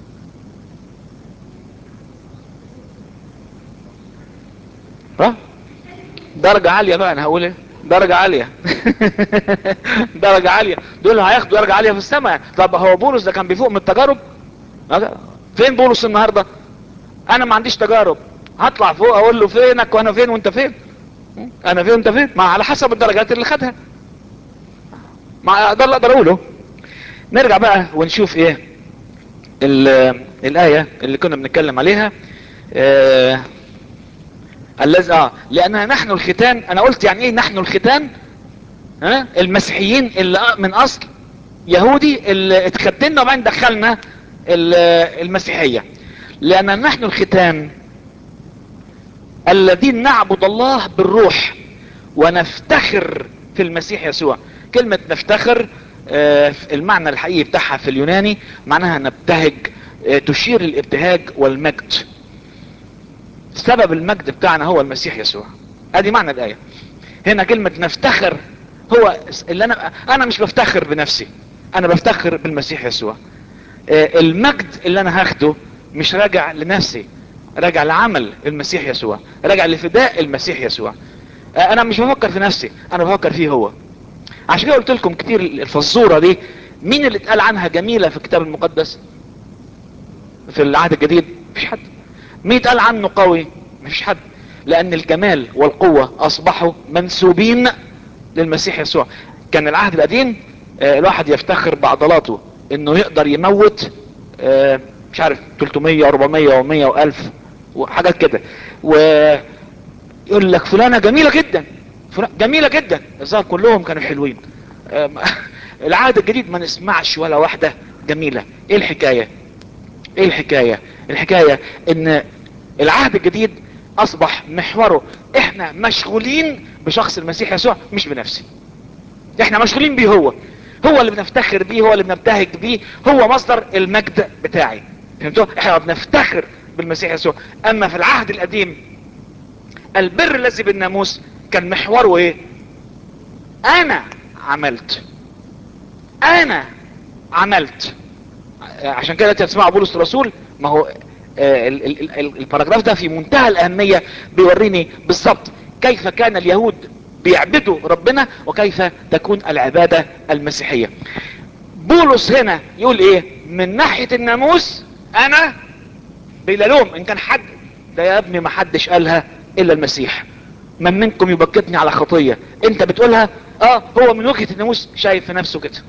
ها، درجة عالية بقى، انا هقول ايه؟ درجة عالية. درجة عالية. دول هياخدوا درجة عالية في السماء. طب هو بولس ده كان بيفوق من التجارب؟ فين بولس النهاردة؟ انا ما عنديش تجارب، هطلع فوق اقول له فينك وانا فين وانت فين؟ انا فين وانت فين؟ ما على حسب الدرجات اللي خدها. ما ده اللي اقدر اقوله. نرجع بقى ونشوف ايه الآية اللي كنا بنتكلم عليها. الذي لأننا نحن الختان. أنا قلت يعني إيه نحن الختان؟ المسيحيين اللي من أصل يهودي اللي اتختنا وبعدين دخلنا المسيحية. لأننا نحن الختان الذين نعبد الله بالروح ونفتخر في المسيح يسوع. كلمة نفتخر المعنى الحقيقي بتاعها في اليوناني معناها نبتهج، تشير الابتهاج والمجد. سبب المجد بتاعنا هو المسيح يسوع. ادي معنى الآية. هنا كلمة نفتخر هو اللي انا مش بفتخر بنفسي، انا بفتخر بالمسيح يسوع. المجد اللي انا هاخده مش راجع لنفسي، راجع لعمل المسيح يسوع، راجع لفداء المسيح يسوع. انا مش بفكر في نفسي، انا بفكر فيه هو. عشان كده قلت لكم كتير الفزورة دي مين اللي اتقال عنها جميلة في الكتاب المقدس في العهد الجديد؟ مفيش حد. مين اتقال عنه قوي؟ مفيش حد. لان الجمال والقوة اصبحوا منسوبين للمسيح يسوع. كان العهد القديم الواحد يفتخر بعضلاته انه يقدر يموت مش عارف 300 و400 و100 و1000 وحاجات كده، ويقول لك فلانة جميلة جدا، جميلة جدا. الظاهر كلهم كانوا حلوين. العهد الجديد ما نسمعش ولا واحدة جميلة. ايه الحكاية؟ ايه الحكاية؟ الحكاية ان العهد الجديد اصبح محوره احنا مشغولين بشخص المسيح يسوع مش بنفسي. احنا مشغولين بيه هو اللي بنفتخر بيه، هو اللي بنبتهج بيه، هو مصدر المجد بتاعي. فهمتوا؟ احنا بنفتخر بالمسيح يسوع. اما في العهد القديم البر الذي بالناموس كان محوره ايه؟ انا عملت، انا عملت. عشان كده تسمعوا بولس الرسول، ما هو الباراجراف ده في منتهى الاهمية، بيوريني بالظبط كيف كان اليهود بيعبدوا ربنا وكيف تكون العبادة المسيحية. بولس هنا يقول ايه؟ من ناحية الناموس انا بلا لوم. ان كان حد، ده يا ابني ما حدش قالها الا المسيح. من منكم يبكتني على خطية، انت بتقولها. هو من وجهة الناموس شايف في نفسه كده.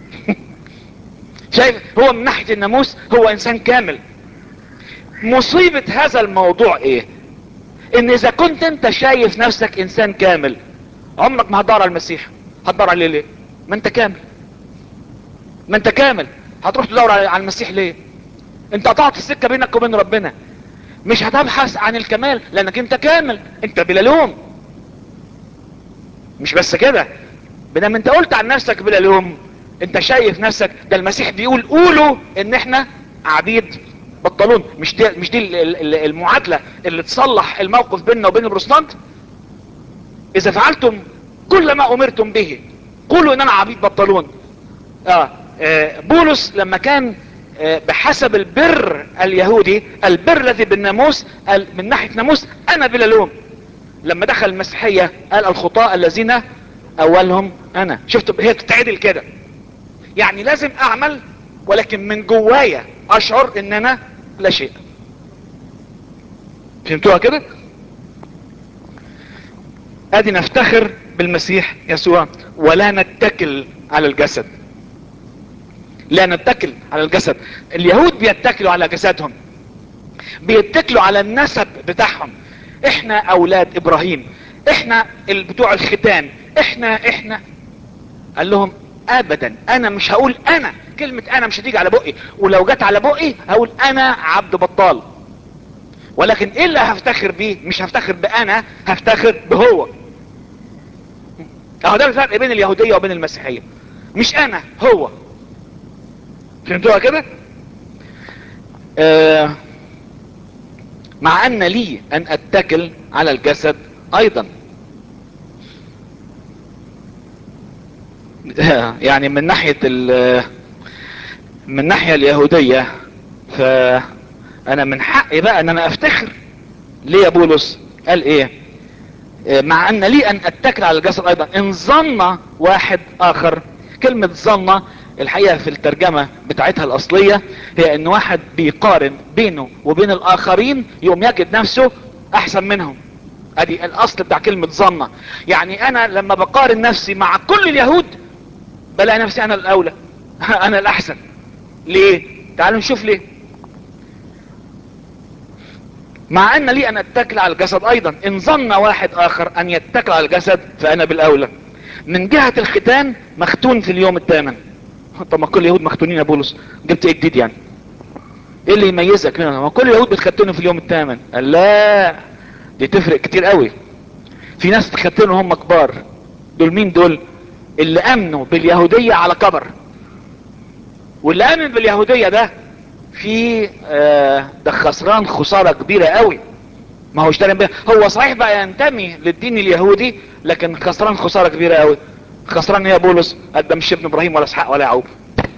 شايف هو من ناحية الناموس هو انسان كامل. مصيبة هذا الموضوع ايه؟ ان اذا كنت انت شايف نفسك انسان كامل، عمرك ما هتدور على المسيح. هتدور عليه ليه؟ ما انت كامل. ما انت كامل، هتروح تدور على المسيح ليه؟ انت قطعت السكة بينك وبين ربنا. مش هتبحث عن الكمال لانك انت كامل، انت بلا لوم. مش بس كده، بينما انت قلت عن نفسك بلا لوم، انت شايف نفسك، ده المسيح بيقول قولوا ان احنا عبيد بطلون. مش دي المعادلة اللي تصلح الموقف بيننا وبين البروتستانت. اذا فعلتم كل ما امرتم به قولوا ان انا عبيد بطلون. بولس لما كان بحسب البر اليهودي، البر الذي بالناموس، قال من ناحية ناموس انا بلا لوم. لما دخل المسيحية قال الخطاة الذين اولهم انا. شفتوا هي بتتعدل كده، يعني لازم اعمل ولكن من جوايا اشعر ان انا لا شيء. فهمتوها كده؟ ادي نفتخر بالمسيح يسوع ولا نتكل على الجسد. لا نتكل على الجسد. اليهود بيتكلوا على جسدهم، بيتكلوا على النسب بتاعهم. احنا اولاد ابراهيم، احنا بتوع الختان، احنا. قال لهم ابدا، انا مش هقول انا. كلمة انا مش هتيجي على بقي، ولو جت على بقي هقول انا عبد بطال. ولكن ايه اللي هفتخر بيه؟ مش هفتخر بانا، هفتخر بهو. اهو ده الفرق بين اليهودية وبين المسيحية. مش انا، هو. فهمتوها كده؟ مع ان لي ان اتكل على الجسد ايضا. يعني من ناحية اليهودية، فانا من حقي بقى ان انا افتخر. ليه يا بولس قال ايه؟ مع ان لي ان اتكل على الجسد ايضا ان ظن واحد اخر. كلمة ظن الحقيقة في الترجمة بتاعتها الاصلية هي ان واحد بيقارن بينه وبين الاخرين يوم يجد نفسه احسن منهم. ادي الاصل بتاع كلمة ظن. يعني انا لما بقارن نفسي مع كل اليهود بلاقي نفسي انا الاولى. انا الاحسن. ليه؟ تعالوا نشوف ليه. مع ان لي ان اتكل على الجسد ايضا ان ظن واحد اخر ان يتكل على الجسد فانا بالاولى. من جهة الختان مختون في اليوم الثامن. طب ما كل اليهود مختونين يا بولس، جبت ايه جديد يعني؟ ايه اللي يميزك هنا؟ ما كل اليهود بتختنوا في اليوم الثامن. قال لا، دي تفرق كتير قوي. في ناس تختنوا هم كبار. دول مين دول؟ اللي امنوا باليهودية على كبر. واللي امن باليهودية ده في ده خسران خسارة كبيرة قوي. ما هو اشتري بيها، هو صحيح بقى ينتمي للدين اليهودي لكن خسران خسارة كبيرة قوي. خسران يا بولس؟ قد مش ابن ابراهيم ولا اسحاق ولا يعقوب.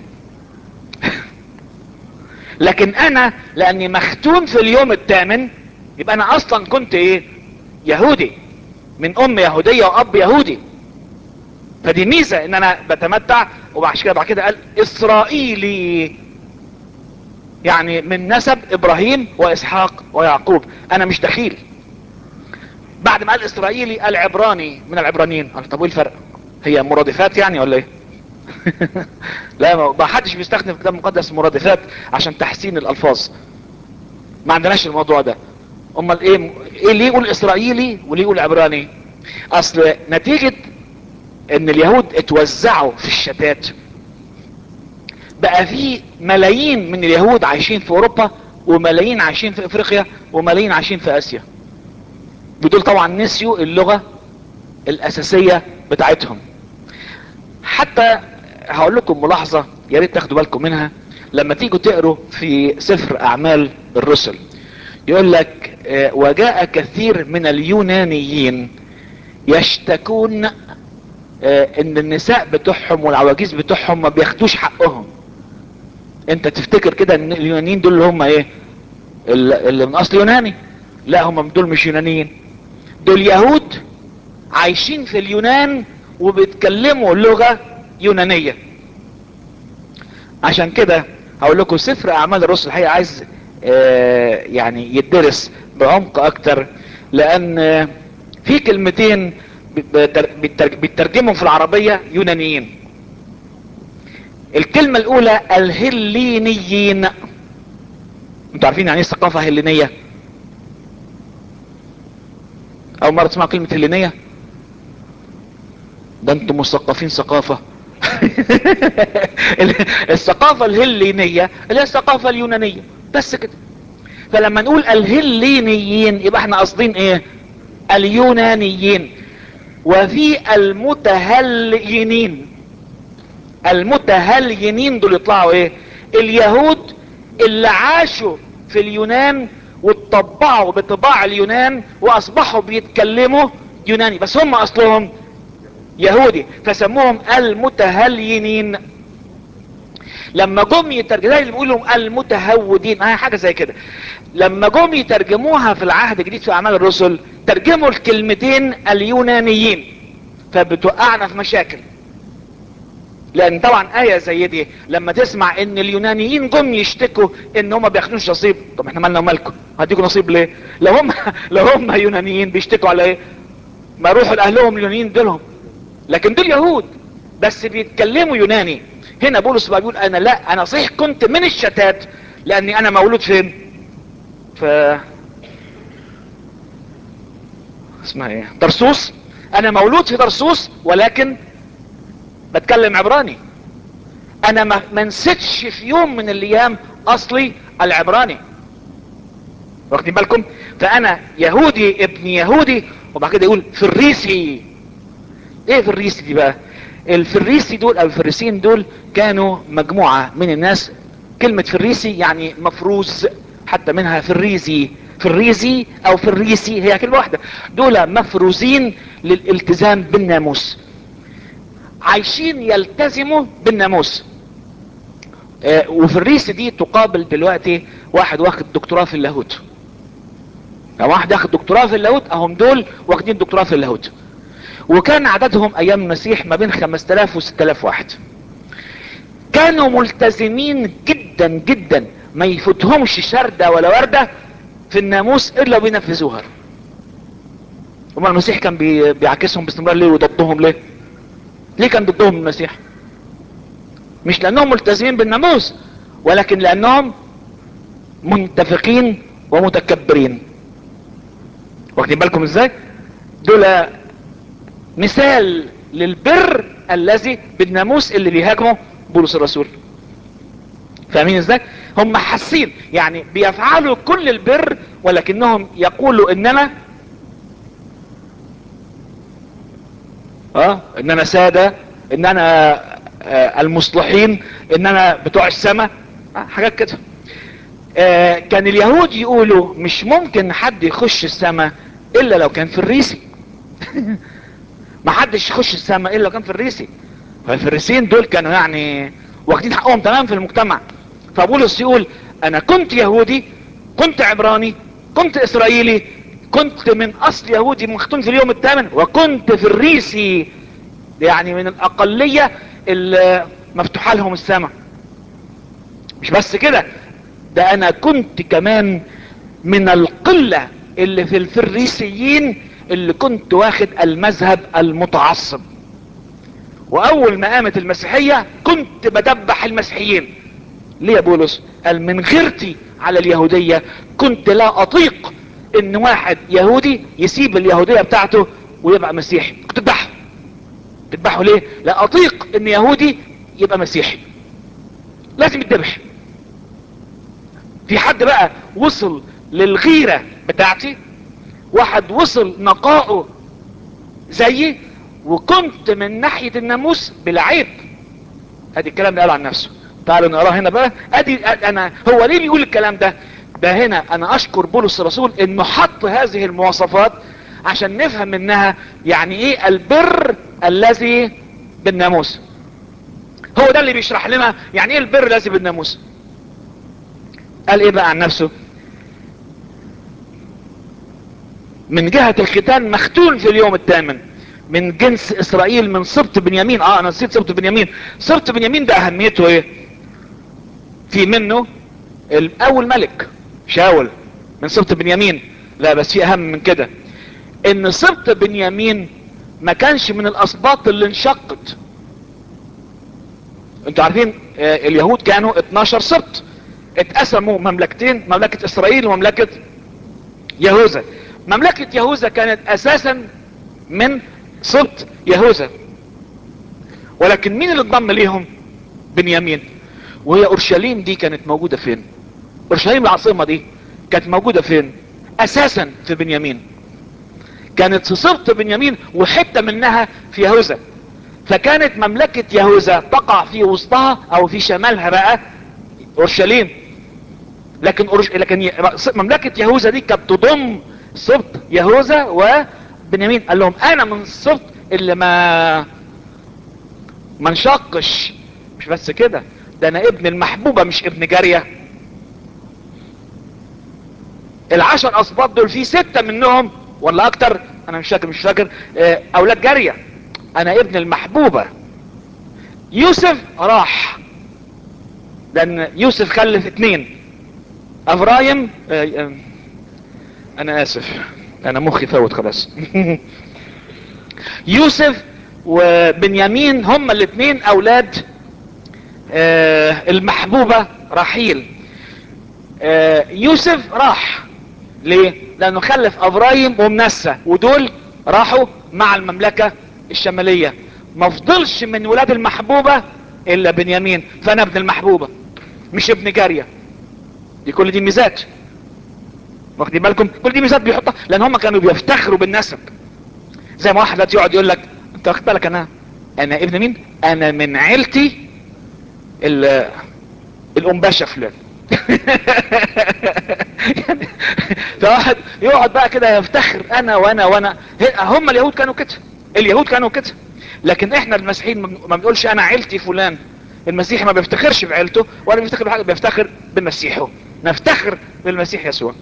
لكن انا لاني مختون في اليوم الثامن يبقى انا اصلا كنت ايه؟ يهودي، من ام يهودية واب يهودي. فدي ميزة ان انا بتمتع. وبعد كده قال اسرائيلي، يعني من نسب ابراهيم واسحاق ويعقوب. انا مش دخيل. بعد ما قال اسرائيلي قال عبراني من العبرانيين. قال طب وايه الفرق؟ هي مرادفات يعني ولا ايه؟ لا، ما حدش بيستخدم في الكتاب المقدس مرادفات عشان تحسين الالفاظ. ما عندناش الموضوع ده. امال ايه اللي يقول اسرائيلي وليه يقول عبراني؟ اصل نتيجة ان اليهود اتوزعوا في الشتات، بقى في ملايين من اليهود عايشين في اوروبا، وملايين عايشين في افريقيا، وملايين عايشين في اسيا. ودول طبعا نسيوا اللغة الاساسية بتاعتهم. حتى هقول لكم ملاحظة يا ريت تاخدوا بالكم منها. لما تيجوا تقروا في سفر اعمال الرسل يقول لك وجاء كثير من اليونانيين يشتكون ان النساء بتوعهم والعواجيز بتوعهم ما بياخدوش حقهم. انت تفتكر كده ان اليونانيين دول اللي هم ايه، اللي من اصل يوناني؟ لا، هم دول مش يونانيين، دول يهود عايشين في اليونان وبيتكلموا لغة يونانية. عشان كده هقول لكم سفر اعمال الرسل الحقيقة عايز يعني يدرس بعمق اكتر، لان في كلمتين بيترجمهم في العربية يونانيين. الكلمة الاولى الهلينيين. انتوا عارفين يعني ايه ثقافة هلينية؟ اول مرة تسمعوا كلمة هلينية؟ ده انتم مثقفين ثقافة. الثقافة الهلينية اللي هي الثقافة اليونانية بس كده. فلما نقول الهلينيين يبقى احنا قاصدين ايه؟ اليونانيين. وفي المتهلينين. المتهلينين دول يطلعوا ايه؟ اليهود اللي عاشوا في اليونان واتطبعوا بطباع اليونان واصبحوا بيتكلموا يوناني، بس هم اصلهم يهودي، فسموهم المتهلينين. لما جم يترجموا زي اللي بيقولوا المتهودين، حاجه زي كده، لما جم يترجموها في العهد الجديد في اعمال الرسل ترجموا الكلمتين اليونانيين، فبتوقعنا في مشاكل. لان طبعا ايه زي دي لما تسمع ان اليونانيين جم يشتكوا ان هم بياخدوش نصيب، طب احنا مالنا ومالكم؟ هديكوا نصيب ليه؟ لو هم يونانيين بيشتكوا على ايه؟ ما يروحوا لاهلهم اليونانيين دولهم. لكن دول يهود بس بيتكلموا يوناني. هنا بولس بقى بيقول انا لا، انا صحيح كنت من الشتات لاني انا مولود فين؟ في اسمها ايه، طرسوس. انا مولود في طرسوس ولكن بتكلم عبراني. انا ما نسيتش في يوم من الايام اصلي العبراني، واخدين بالكم؟ فانا يهودي ابن يهودي. وبعد كده يقول فريسي. ايه فريسي دي بقى؟ الفريسي دول او الفريسيين دول كانوا مجموعة من الناس. كلمة فريسي يعني مفروز، حتى منها فريزي. فريزي او فريسي هي كلمة واحدة. دول مفروزين للالتزام بالناموس، عايشين يلتزموا بالناموس. وفريسي دي تقابل دلوقتي واحد واخد دكتوراه في اللاهوت. لو واحد ياخد دكتوراه في اللاهوت اهم دول واخدين دكتوراه في اللاهوت. وكان عددهم ايام المسيح ما بين 5000 و 6000 واحد. كانوا ملتزمين جدا جدا، ما يفوتهمش شردة ولا وردة في الناموس الا بينفذوها. وما المسيح كان بيعكسهم باستمرار ليه وضدهم ليه؟ ليه كان ضدهم المسيح؟ مش لانهم ملتزمين بالناموس، ولكن لانهم منتفقين ومتكبرين. واخدين بالكم ازاي؟ دول مثال للبر الذي بالناموس اللي بيهاجمه بولس الرسول. فاهمين ازاي؟ هم حاسين يعني بيفعلوا كل البر ولكنهم يقولوا اننا سادة، اننا المصلحين، اننا بتوع السماء، حاجات كده. كان اليهود يقولوا مش ممكن حد يخش السماء الا لو كان في الريسي. ما حدش يخش السماء الا لو كان في الريسي. فالفريسيين دول كانوا يعني واخدين حقهم تمام في المجتمع. فبولس يقول انا كنت يهودي، كنت عبراني، كنت اسرائيلي، كنت من اصل يهودي مختون في اليوم الثامن، وكنت في الريسي، يعني من الاقلية اللي مفتوحة لهم السماء. مش بس كده، ده انا كنت كمان من القلة اللي في الفريسيين اللي كنت واخد المذهب المتعصب. واول ما قامت المسيحية كنت بدبح المسيحيين. ليه يا بولس؟ قال من غيرتي على اليهودية كنت لا اطيق ان واحد يهودي يسيب اليهودية بتاعته ويبقى مسيحي. كنت تذبحه. تذبحه ليه؟ لا اطيق ان يهودي يبقى مسيحي، لازم يتذبح. في حد بقى وصل للغيرة بتاعتي، واحد وصل نقائه زيي، وكنت من ناحية الناموس بلا عيب. ادي الكلام اللي قاله عن نفسه. تعالوا نقراه هنا بقى. انا هو ليه بيقول الكلام ده؟ ده هنا انا اشكر بولس الرسول انه حط هذه المواصفات عشان نفهم منها يعني ايه البر الذي بالناموس. هو ده اللي بيشرح لنا يعني ايه البر الذي بالناموس. قال ايه بقى عن نفسه؟ من جهة الختان مختون في اليوم الثامن من جنس اسرائيل من سبط بنيامين. انا نسيت سبط بنيامين. سبط بنيامين ده اهميته ايه؟ في منه الاول ملك شاول من سبط بنيامين. لا بس في اهم من كده، ان سبط بنيامين ما كانش من الاسباط اللي انشقت. انتوا عارفين اليهود كانوا 12 سبط، اتقسموا مملكتين، مملكة اسرائيل ومملكة يهوذا. مملكة يهوذا كانت اساسا من سبط يهوذا، ولكن مين اللي انضم ليهم؟ بنيامين. وهي اورشليم دي كانت موجودة فين؟ اورشليم العاصمة دي كانت موجودة فين؟ اساسا في بنيامين، كانت في سبط بنيامين وحتة منها في يهوذا. فكانت مملكة يهوذا تقع في وسطها او في شمالها بقى اورشليم. لكن مملكة يهوذا دي كانت تضم سبط يهوذا وبنيامين. قال لهم انا من السبط اللي ما انشقش. مش بس كده، ده انا ابن المحبوبة مش ابن جارية. العشر اسباط دول في 6 منهم ولا اكتر، انا مش فاكر اولاد جارية. انا ابن المحبوبة. يوسف راح، لان يوسف خلف 2، ابراهيم انا اسف، انا مخي فوت خلاص. يوسف وبنيامين هما الاثنين اولاد المحبوبة رحيل. يوسف راح ليه؟ لانه خلف ابراهيم ومنسى، ودول راحوا مع المملكة الشمالية. ما فضلش من ولاد المحبوبة الا بنيامين، فانا ابن المحبوبة مش ابن جارية. كل دي ميزات، واخدين بالكم؟ كل دي ميزات بيحطها، لان هم كانوا بيفتخروا بالنسب. زي ما واحد دلوقتي يقعد يقول لك انت واخد بالك انا ابن مين؟ انا من عيلتي الام باشا فلان. يعني فواحد يقعد بقى كده يفتخر انا وانا. هم اليهود كانوا كده، اليهود كانوا كده. لكن احنا المسيحيين ما بنقولش انا عيلتي فلان. المسيحي ما بيفتخرش بعيلته ولا بيفتخر بحاجه، بيفتخر بمسيحه. نفتخر بالمسيح يسوع.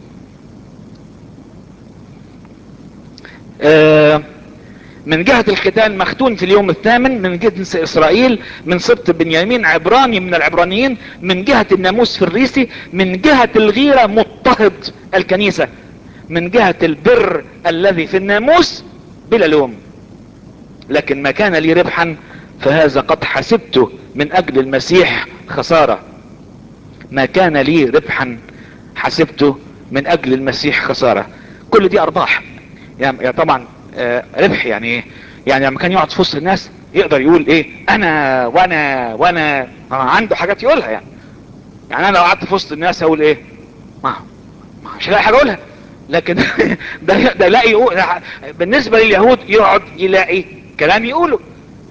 من جهة الختان مختون في اليوم الثامن من جنس اسرائيل من سبط بنيامين، عبراني من العبرانيين، من جهة الناموس في الريسي، من جهة الغيرة مضطهد الكنيسة، من جهة البر الذي في الناموس بلا لوم. لكن ما كان لي ربحا فهذا قد حسبته من اجل المسيح خسارة. ما كان لي ربحا حسبته من اجل المسيح خسارة. كل دي ارباح يعني طبعا ربح يعني ايه؟ يعني لما كان يقعد في وسط الناس يقدر يقول ايه؟ انا وانا عنده حاجات يقولها يعني. يعني انا لو قعدت في وسط الناس اقول ايه؟ ما مش لاقي حاجه اقولها. لكن ده يلاقي بالنسبه لليهود يقعد يلاقي كلام يقوله.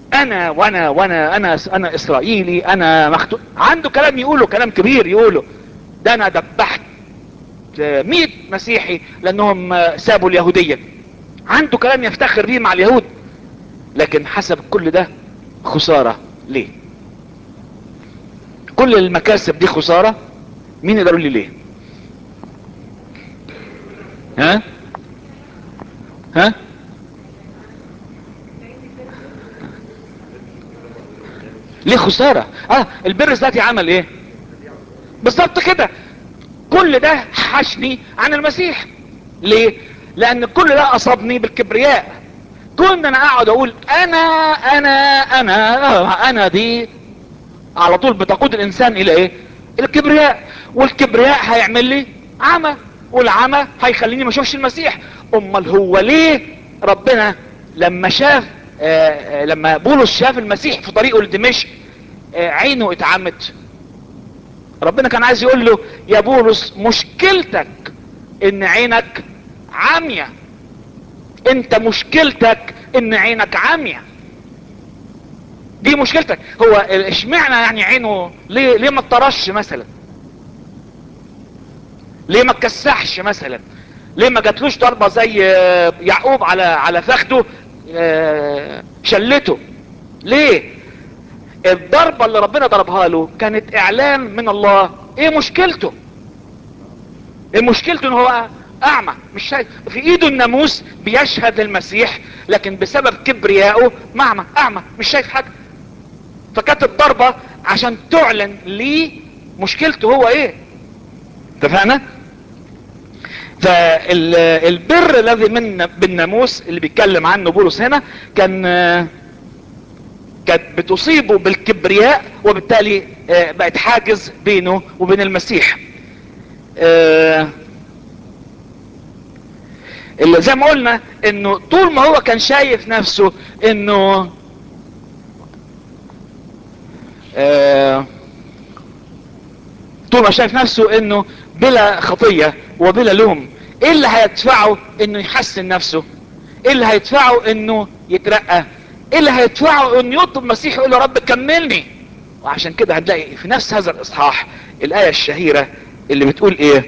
انا اسرائيلي، انا مختوم، عنده كلام يقوله، كلام كبير يقوله. ده انا دبحت 100 مسيحي لانهم سابوا اليهودية. عنده كلام يفتخر بيه مع اليهود. لكن حسب كل ده خسارة. ليه كل المكاسب دي خسارة؟ مين يقدر لي ليه؟ ها ها ليه خسارة؟ البر الذاتي عمل ايه؟ بالظبط كده. كل ده حشني عن المسيح. ليه؟ لان كل ده اصابني بالكبرياء. كنا انا اقعد اقول انا دي على طول بتقود الانسان الى ايه؟ الكبرياء. والكبرياء هيعمل لي عمى، والعمى هيخليني ما اشوفش المسيح. امال هو ليه ربنا لما شاف لما بولس شاف المسيح في طريقه لدمشق عينه اتعمت؟ ربنا كان عايز يقول له يا بولس مشكلتك ان عينك عامية. انت مشكلتك ان عينك عامية، دي مشكلتك. هو اشمعنى يعني عينه ليه ما اتطرش مثلا؟ ليه ما اتكسحش مثلا؟ ليه ما جاتلوش ضربة زي يعقوب على فخده شلته؟ ليه؟ الضربة اللي ربنا ضربها له كانت اعلان من الله ايه مشكلته. مشكلته ان هو اعمى مش شايف، في ايده الناموس بيشهد للمسيح، لكن بسبب كبريائه اعمى مش شايف حاجة. فكانت الضربة عشان تعلن ليه مشكلته هو ايه. اتفقنا؟ فالبر الذي من بالناموس اللي بيتكلم عنه بولس هنا كانت بتصيبه بالكبرياء، وبالتالي بقت حاجز بينه وبين المسيح. اللي زي ما قلنا انه طول ما هو كان شايف نفسه انه طول ما شايف نفسه انه بلا خطية وبلا لوم، ايه اللي هيدفعه انه يحسن نفسه؟ ايه اللي هيدفعه انه يترقى؟ ايه اللي هيدفعه انه يطلب المسيح يقول له رب كملني؟ وعشان كده هنلاقي في نفس هذا الاصحاح الاية الشهيرة اللي بتقول ايه؟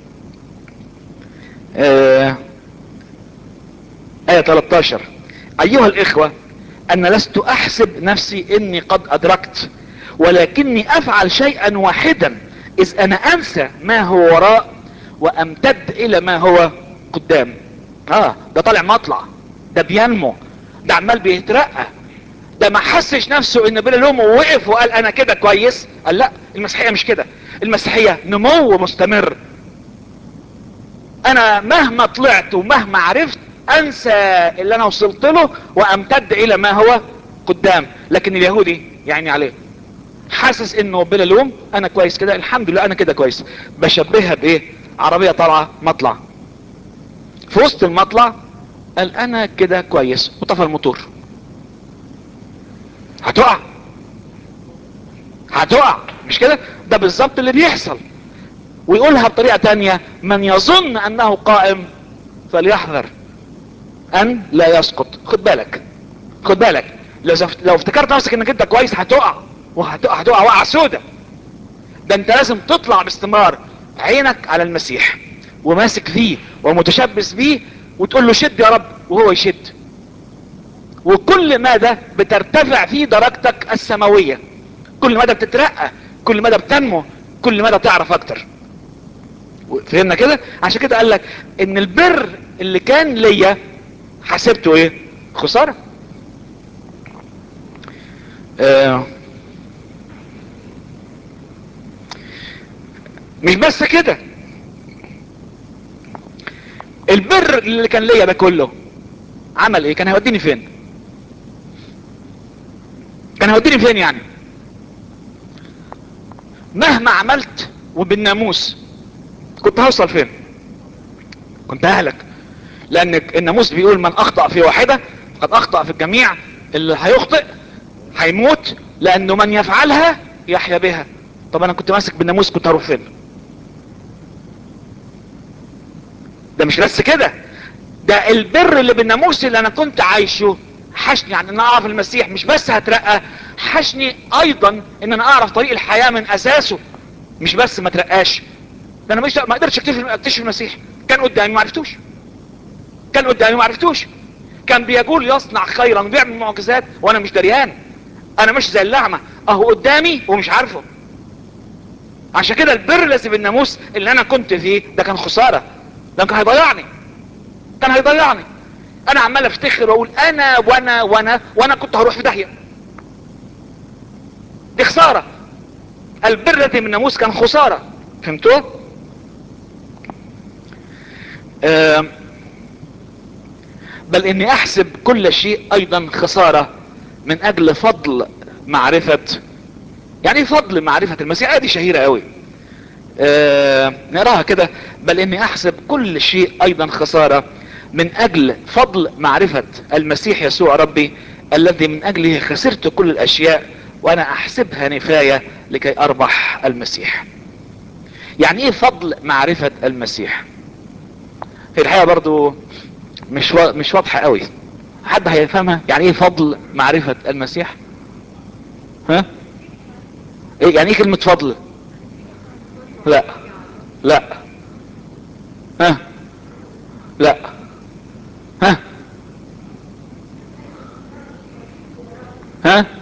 آية 13: ايها الاخوة، انا لست احسب نفسي اني قد ادركت، ولكني افعل شيئا واحدا، اذ انا انسى ما هو وراء وامتد الى ما هو قدام. ده طالع مطلع، ده بينمو، ده عمال بيترقى، ده ما حسش نفسه ان بلا لوم ووقف وقال انا كده كويس. قال لا، المسيحية مش كده، المسيحية نمو مستمر. انا مهما طلعت ومهما عرفت انسى اللي انا وصلت له وامتد الى ما هو قدام. لكن اليهودي يعني عليه حاسس انه بلا لوم انا كويس كده، الحمد لله انا كده كويس. بشبهها بايه؟ عربية طالعة مطلع، في وسط المطلع قال انا كده كويس وطفى الموتور. هتقع، هتقع، مش كده؟ ده بالظبط اللي بيحصل. ويقولها بطريقة تانية: من يظن انه قائم فليحذر ان لا يسقط. خد بالك، خد بالك، لو افتكرت نفسك انك انت كويس هتقع، هتقع وقعة سودة. ده انت لازم تطلع باستمرار عينك على المسيح وماسك فيه ومتشبث بيه، وتقول له شد يا رب وهو يشد. وكل مدى بترتفع فيه درجتك السماوية، كل مدى بتترقى، كل مدى بتنمو، كل مدى تعرف اكتر. فهمنا كده؟ عشان كده قال لك ان البر اللي كان ليا حسبته ايه؟ خسارة. آه مش بس كده، البر اللي كان ليا ده كله عمل ايه؟ كان هيوديني فين؟ كان هيوديني فين يعني؟ مهما عملت وبالناموس كنت هوصل فين؟ كنت ههلك. لان الناموس بيقول من اخطأ في واحدة قد اخطأ في الجميع. اللي هيخطئ هيموت، لانه من يفعلها يحيا بها. طب انا كنت ماسك بالناموس كنت هروح فين؟ ده مش بس كده، ده البر اللي بالناموس اللي انا كنت عايشه حشني عن ان انا اعرف المسيح. مش بس هترقى، حشني ايضا ان انا اعرف طريق الحياة من اساسه. مش بس ما ترقاش، ده انا مش ما قدرتش اكتشف المسيح. كان قدامي ما عرفتوش، كان قدامي ما عرفتوش. كان بيقول يصنع خيرا وبيعمل معجزات وانا مش دريان. انا مش زي اللعمة اهو قدامي ومش عارفه. عشان كده البر الذي بالناموس اللي انا كنت فيه ده كان خسارة، ده كان هيضيعني، كان هيضيعني. انا عمال افتخر واقول انا وانا كنت هروح في داهية. دي خسارة. البر الذي بالناموس كان خسارة. فهمتوا؟ آه بل اني احسب كل شيء ايضا خسارة من اجل فضل معرفة. يعني ايه فضل معرفة المسيح؟ دي شهيرة قوي. نراها كده: بل اني احسب كل شيء ايضا خسارة من اجل فضل معرفة المسيح يسوع ربي، الذي من اجله خسرت كل الاشياء وانا احسبها نفاية لكي اربح المسيح. يعني ايه فضل معرفة المسيح؟ هي الحقيقة برضو مش واضحة قوي. حد هيفهمها؟ يعني ايه فضل معرفة المسيح؟ ها؟ إيه يعني ايه كلمة فضل؟ لا، لا، ها، لا، ها، ها،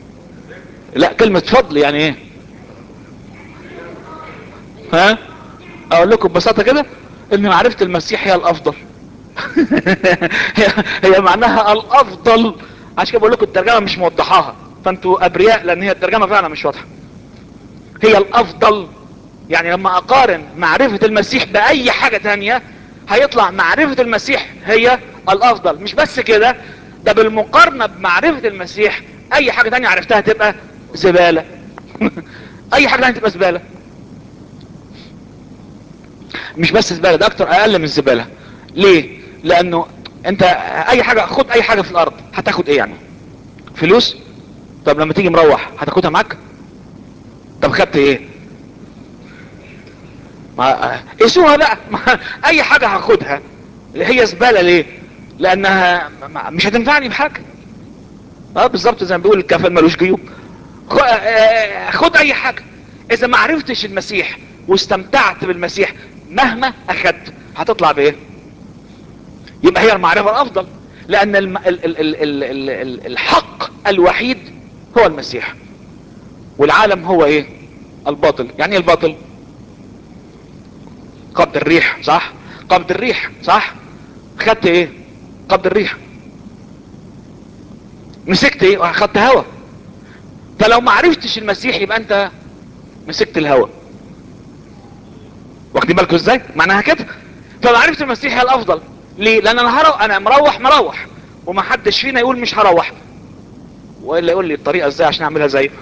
لا. كلمة فضل يعني ايه؟ ها؟ اقول لكم ببساطة كده ان معرفة المسيح هي الافضل. هي, هي معناها الافضل. عشان كده بقول لكم الترجمة مش موضحاها، فانتوا ابرياء، لان هي الترجمة فعلا مش واضحة. هي الافضل. يعني لما اقارن معرفة المسيح باي حاجة تانية هيطلع معرفة المسيح هي الافضل. مش بس كده، ده بالمقارنة بمعرفة المسيح اي حاجة تانية عرفتها تبقى زبالة. اي حاجة تانية تبقى زبالة. مش بس زبالة، ده اكتر، اقل من الزبالة. ليه؟ لانه انت اي حاجة، خد اي حاجة في الارض، هتاخد ايه يعني؟ فلوس؟ طب لما تيجي مروح هتاخدها معاك؟ طب خدت ايه؟ قيسوها بقى. اي حاجة هاخدها هي زبالة. ليه؟ لانها مش هتنفعني بحاجة. اه بالظبط زي ما بيقول الكفن ملوش جيوب. خد اي حاجة. اذا ما عرفتش المسيح واستمتعت بالمسيح مهما اخدت هتطلع بايه؟ يبقى هي المعرفة الافضل. لان الحق الوحيد هو المسيح، والعالم هو ايه؟ الباطل. يعني ايه الباطل؟ قبض الريح، صح؟ قبض الريح، صح؟ خدت ايه؟ قبض الريح. مسكت ايه؟ خدت هوا. فلو ما عرفتش المسيح يبقى انت مسكت الهوا. واخدين بالكم ازاي؟ معناها كده. فمعرفة المسيح هي الافضل. ليه؟ لان انا مروح وما حدش فينا يقول مش هروح، والا يقول لي الطريقة ازاي عشان اعملها زيه.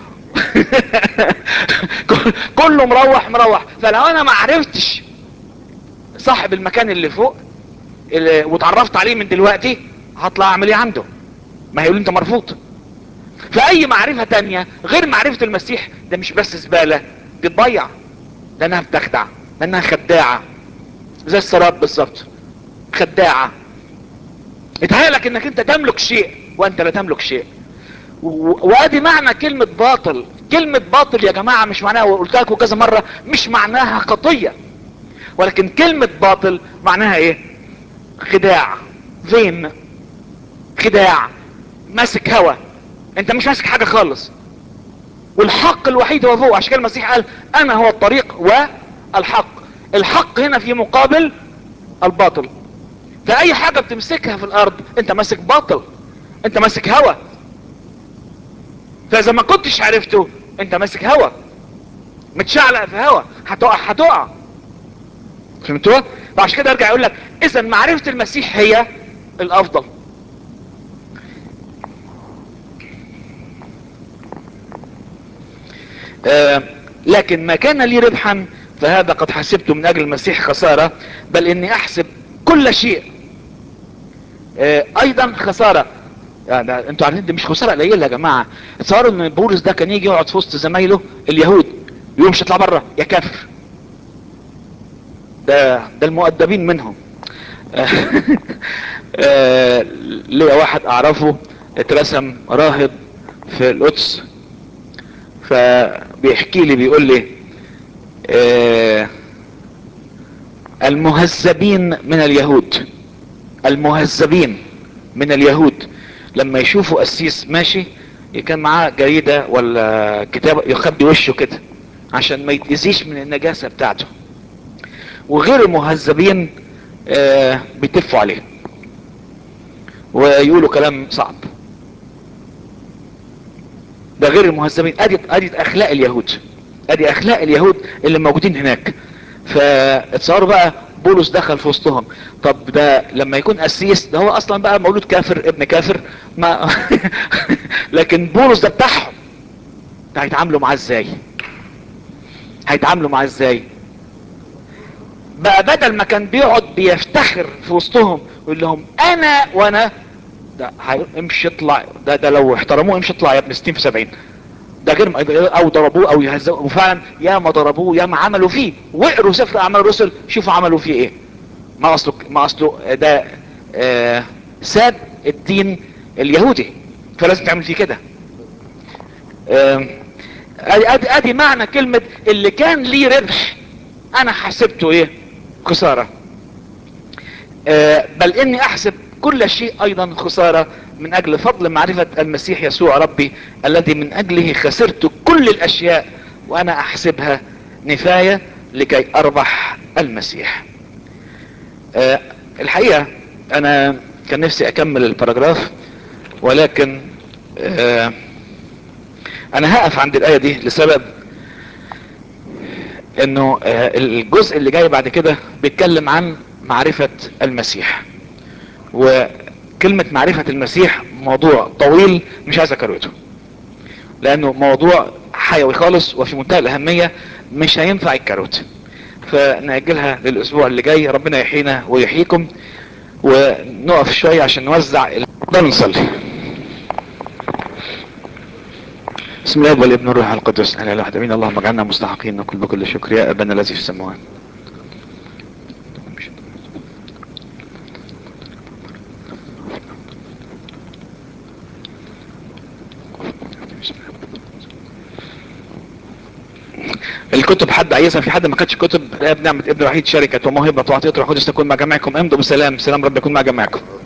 كله مروح. فلو انا ما عرفتش صاحب المكان اللي فوق واتعرفت عليه من دلوقتي، هطلع اعمل ايه عنده؟ ما هيقول انت مرفوض. فاي معرفة تانية غير معرفة المسيح ده مش بس زبالة، دي تضيع، لانها بتخدع، لانها خداعة، زي السراب بالظبط. خداعة. اتهيألك انك انت تملك شيء وانت لا تملك شيء. وادي معنى كلمة باطل. كلمة باطل يا جماعة مش معناها، وقلت لكم كذا مرة، مش معناها خطية. ولكن كلمة باطل معناها ايه؟ خداع. فين؟ خداع. ماسك هوا. انت مش ماسك حاجة خالص، والحق الوحيد هو فوق. عشان كده المسيح قال انا هو الطريق والحق. الحق هنا في مقابل الباطل. فاي حاجة بتمسكها في الارض انت ماسك باطل، انت ماسك هوا. فاذا ما كنتش عرفته انت ماسك هوا، متشعلق في هوا، هتقع. فهمتوا؟ فعشان كده ارجع اقول لك اذا معرفة المسيح هي الافضل. لكن ما كان لي ربحا فهذا قد حسبته من اجل المسيح خسارة، بل اني احسب كل شيء ايضا خسارة. يعني انتوا عارفين دي مش خسارة قليلة يا جماعة. تصوروا ان بولس ده كان يجي يقعد في وسط زمايله اليهود يقول مش هطلع بره يا كافر. ده المؤدبين منهم. ليا واحد اعرفه اترسم راهب في القدس، فبيحكي لي بيقول لي آه المهذبين من اليهود، المهذبين من اليهود لما يشوفوا قسيس ماشي كان معاه جريدة ولا كتاب يخبي وشه كده عشان ما يتأذيش من النجاسة بتاعته، وغير المهذبين بيتفوا عليه ويقولوا كلام صعب. ده غير المهذبين. ادي اخلاق اليهود، ادي اخلاق اليهود اللي موجودين هناك. فاتصوروا بقى بولس دخل في وسطهم. طب ده لما يكون قسيس ده هو اصلا بقى مولود كافر ابن كافر ما لكن بولس ده بتاعهم، ده هيتعاملوا معاه ازاي؟ هيتعاملوا معاه ازاي؟ بقى بدل ما كان بيقعد بيفتخر في وسطهم ويقول لهم وانا ده امشي اطلع، ده لو احترموه امشي اطلع يا ابن 60 في 70. ده غير او ضربوه او يهزقوه، وفعلا يا ما ضربوه يا ما عملوا فيه. واقروا سفر اعمال الرسل شوفوا عملوا فيه ايه. ما اصله ده ساب الدين اليهودي، فلازم تعمل فيه كده. ادي معنى كلمة اللي كان ليه ربح انا حسبته ايه؟ خسارة. بل اني احسب كل شيء ايضا خسارة من اجل فضل معرفة المسيح يسوع ربي، الذي من اجله خسرت كل الاشياء وانا احسبها نفاية لكي اربح المسيح. أه الحقيقة انا كان نفسي اكمل الباراجراف، ولكن أه انا هقف عند الاية دي لسبب انه الجزء اللي جاي بعد كده بيتكلم عن معرفة المسيح، وكلمة معرفة المسيح موضوع طويل مش عايز اكروته، لانه موضوع حيوي خالص وفي منتهى الاهمية، مش هينفع الكروت، فنأجلها للاسبوع اللي جاي. ربنا يحيينا ويحييكم، ونقف شوية عشان نوزع نصلي. بسم الله والابن والروح القدس الاله الواحد امين. اللهم اجعلنا مستحقين نقول بكل شكر يا ابانا الذي في السماوات. الكتب حد عايزها؟ في حد ما خدش كتب؟ لا، بنعمة ابن وحيد شركة وموهبة وعطية روح القدس تكون مع جميعكم. امضوا بسلام، سلام رب يكون مع جميعكم.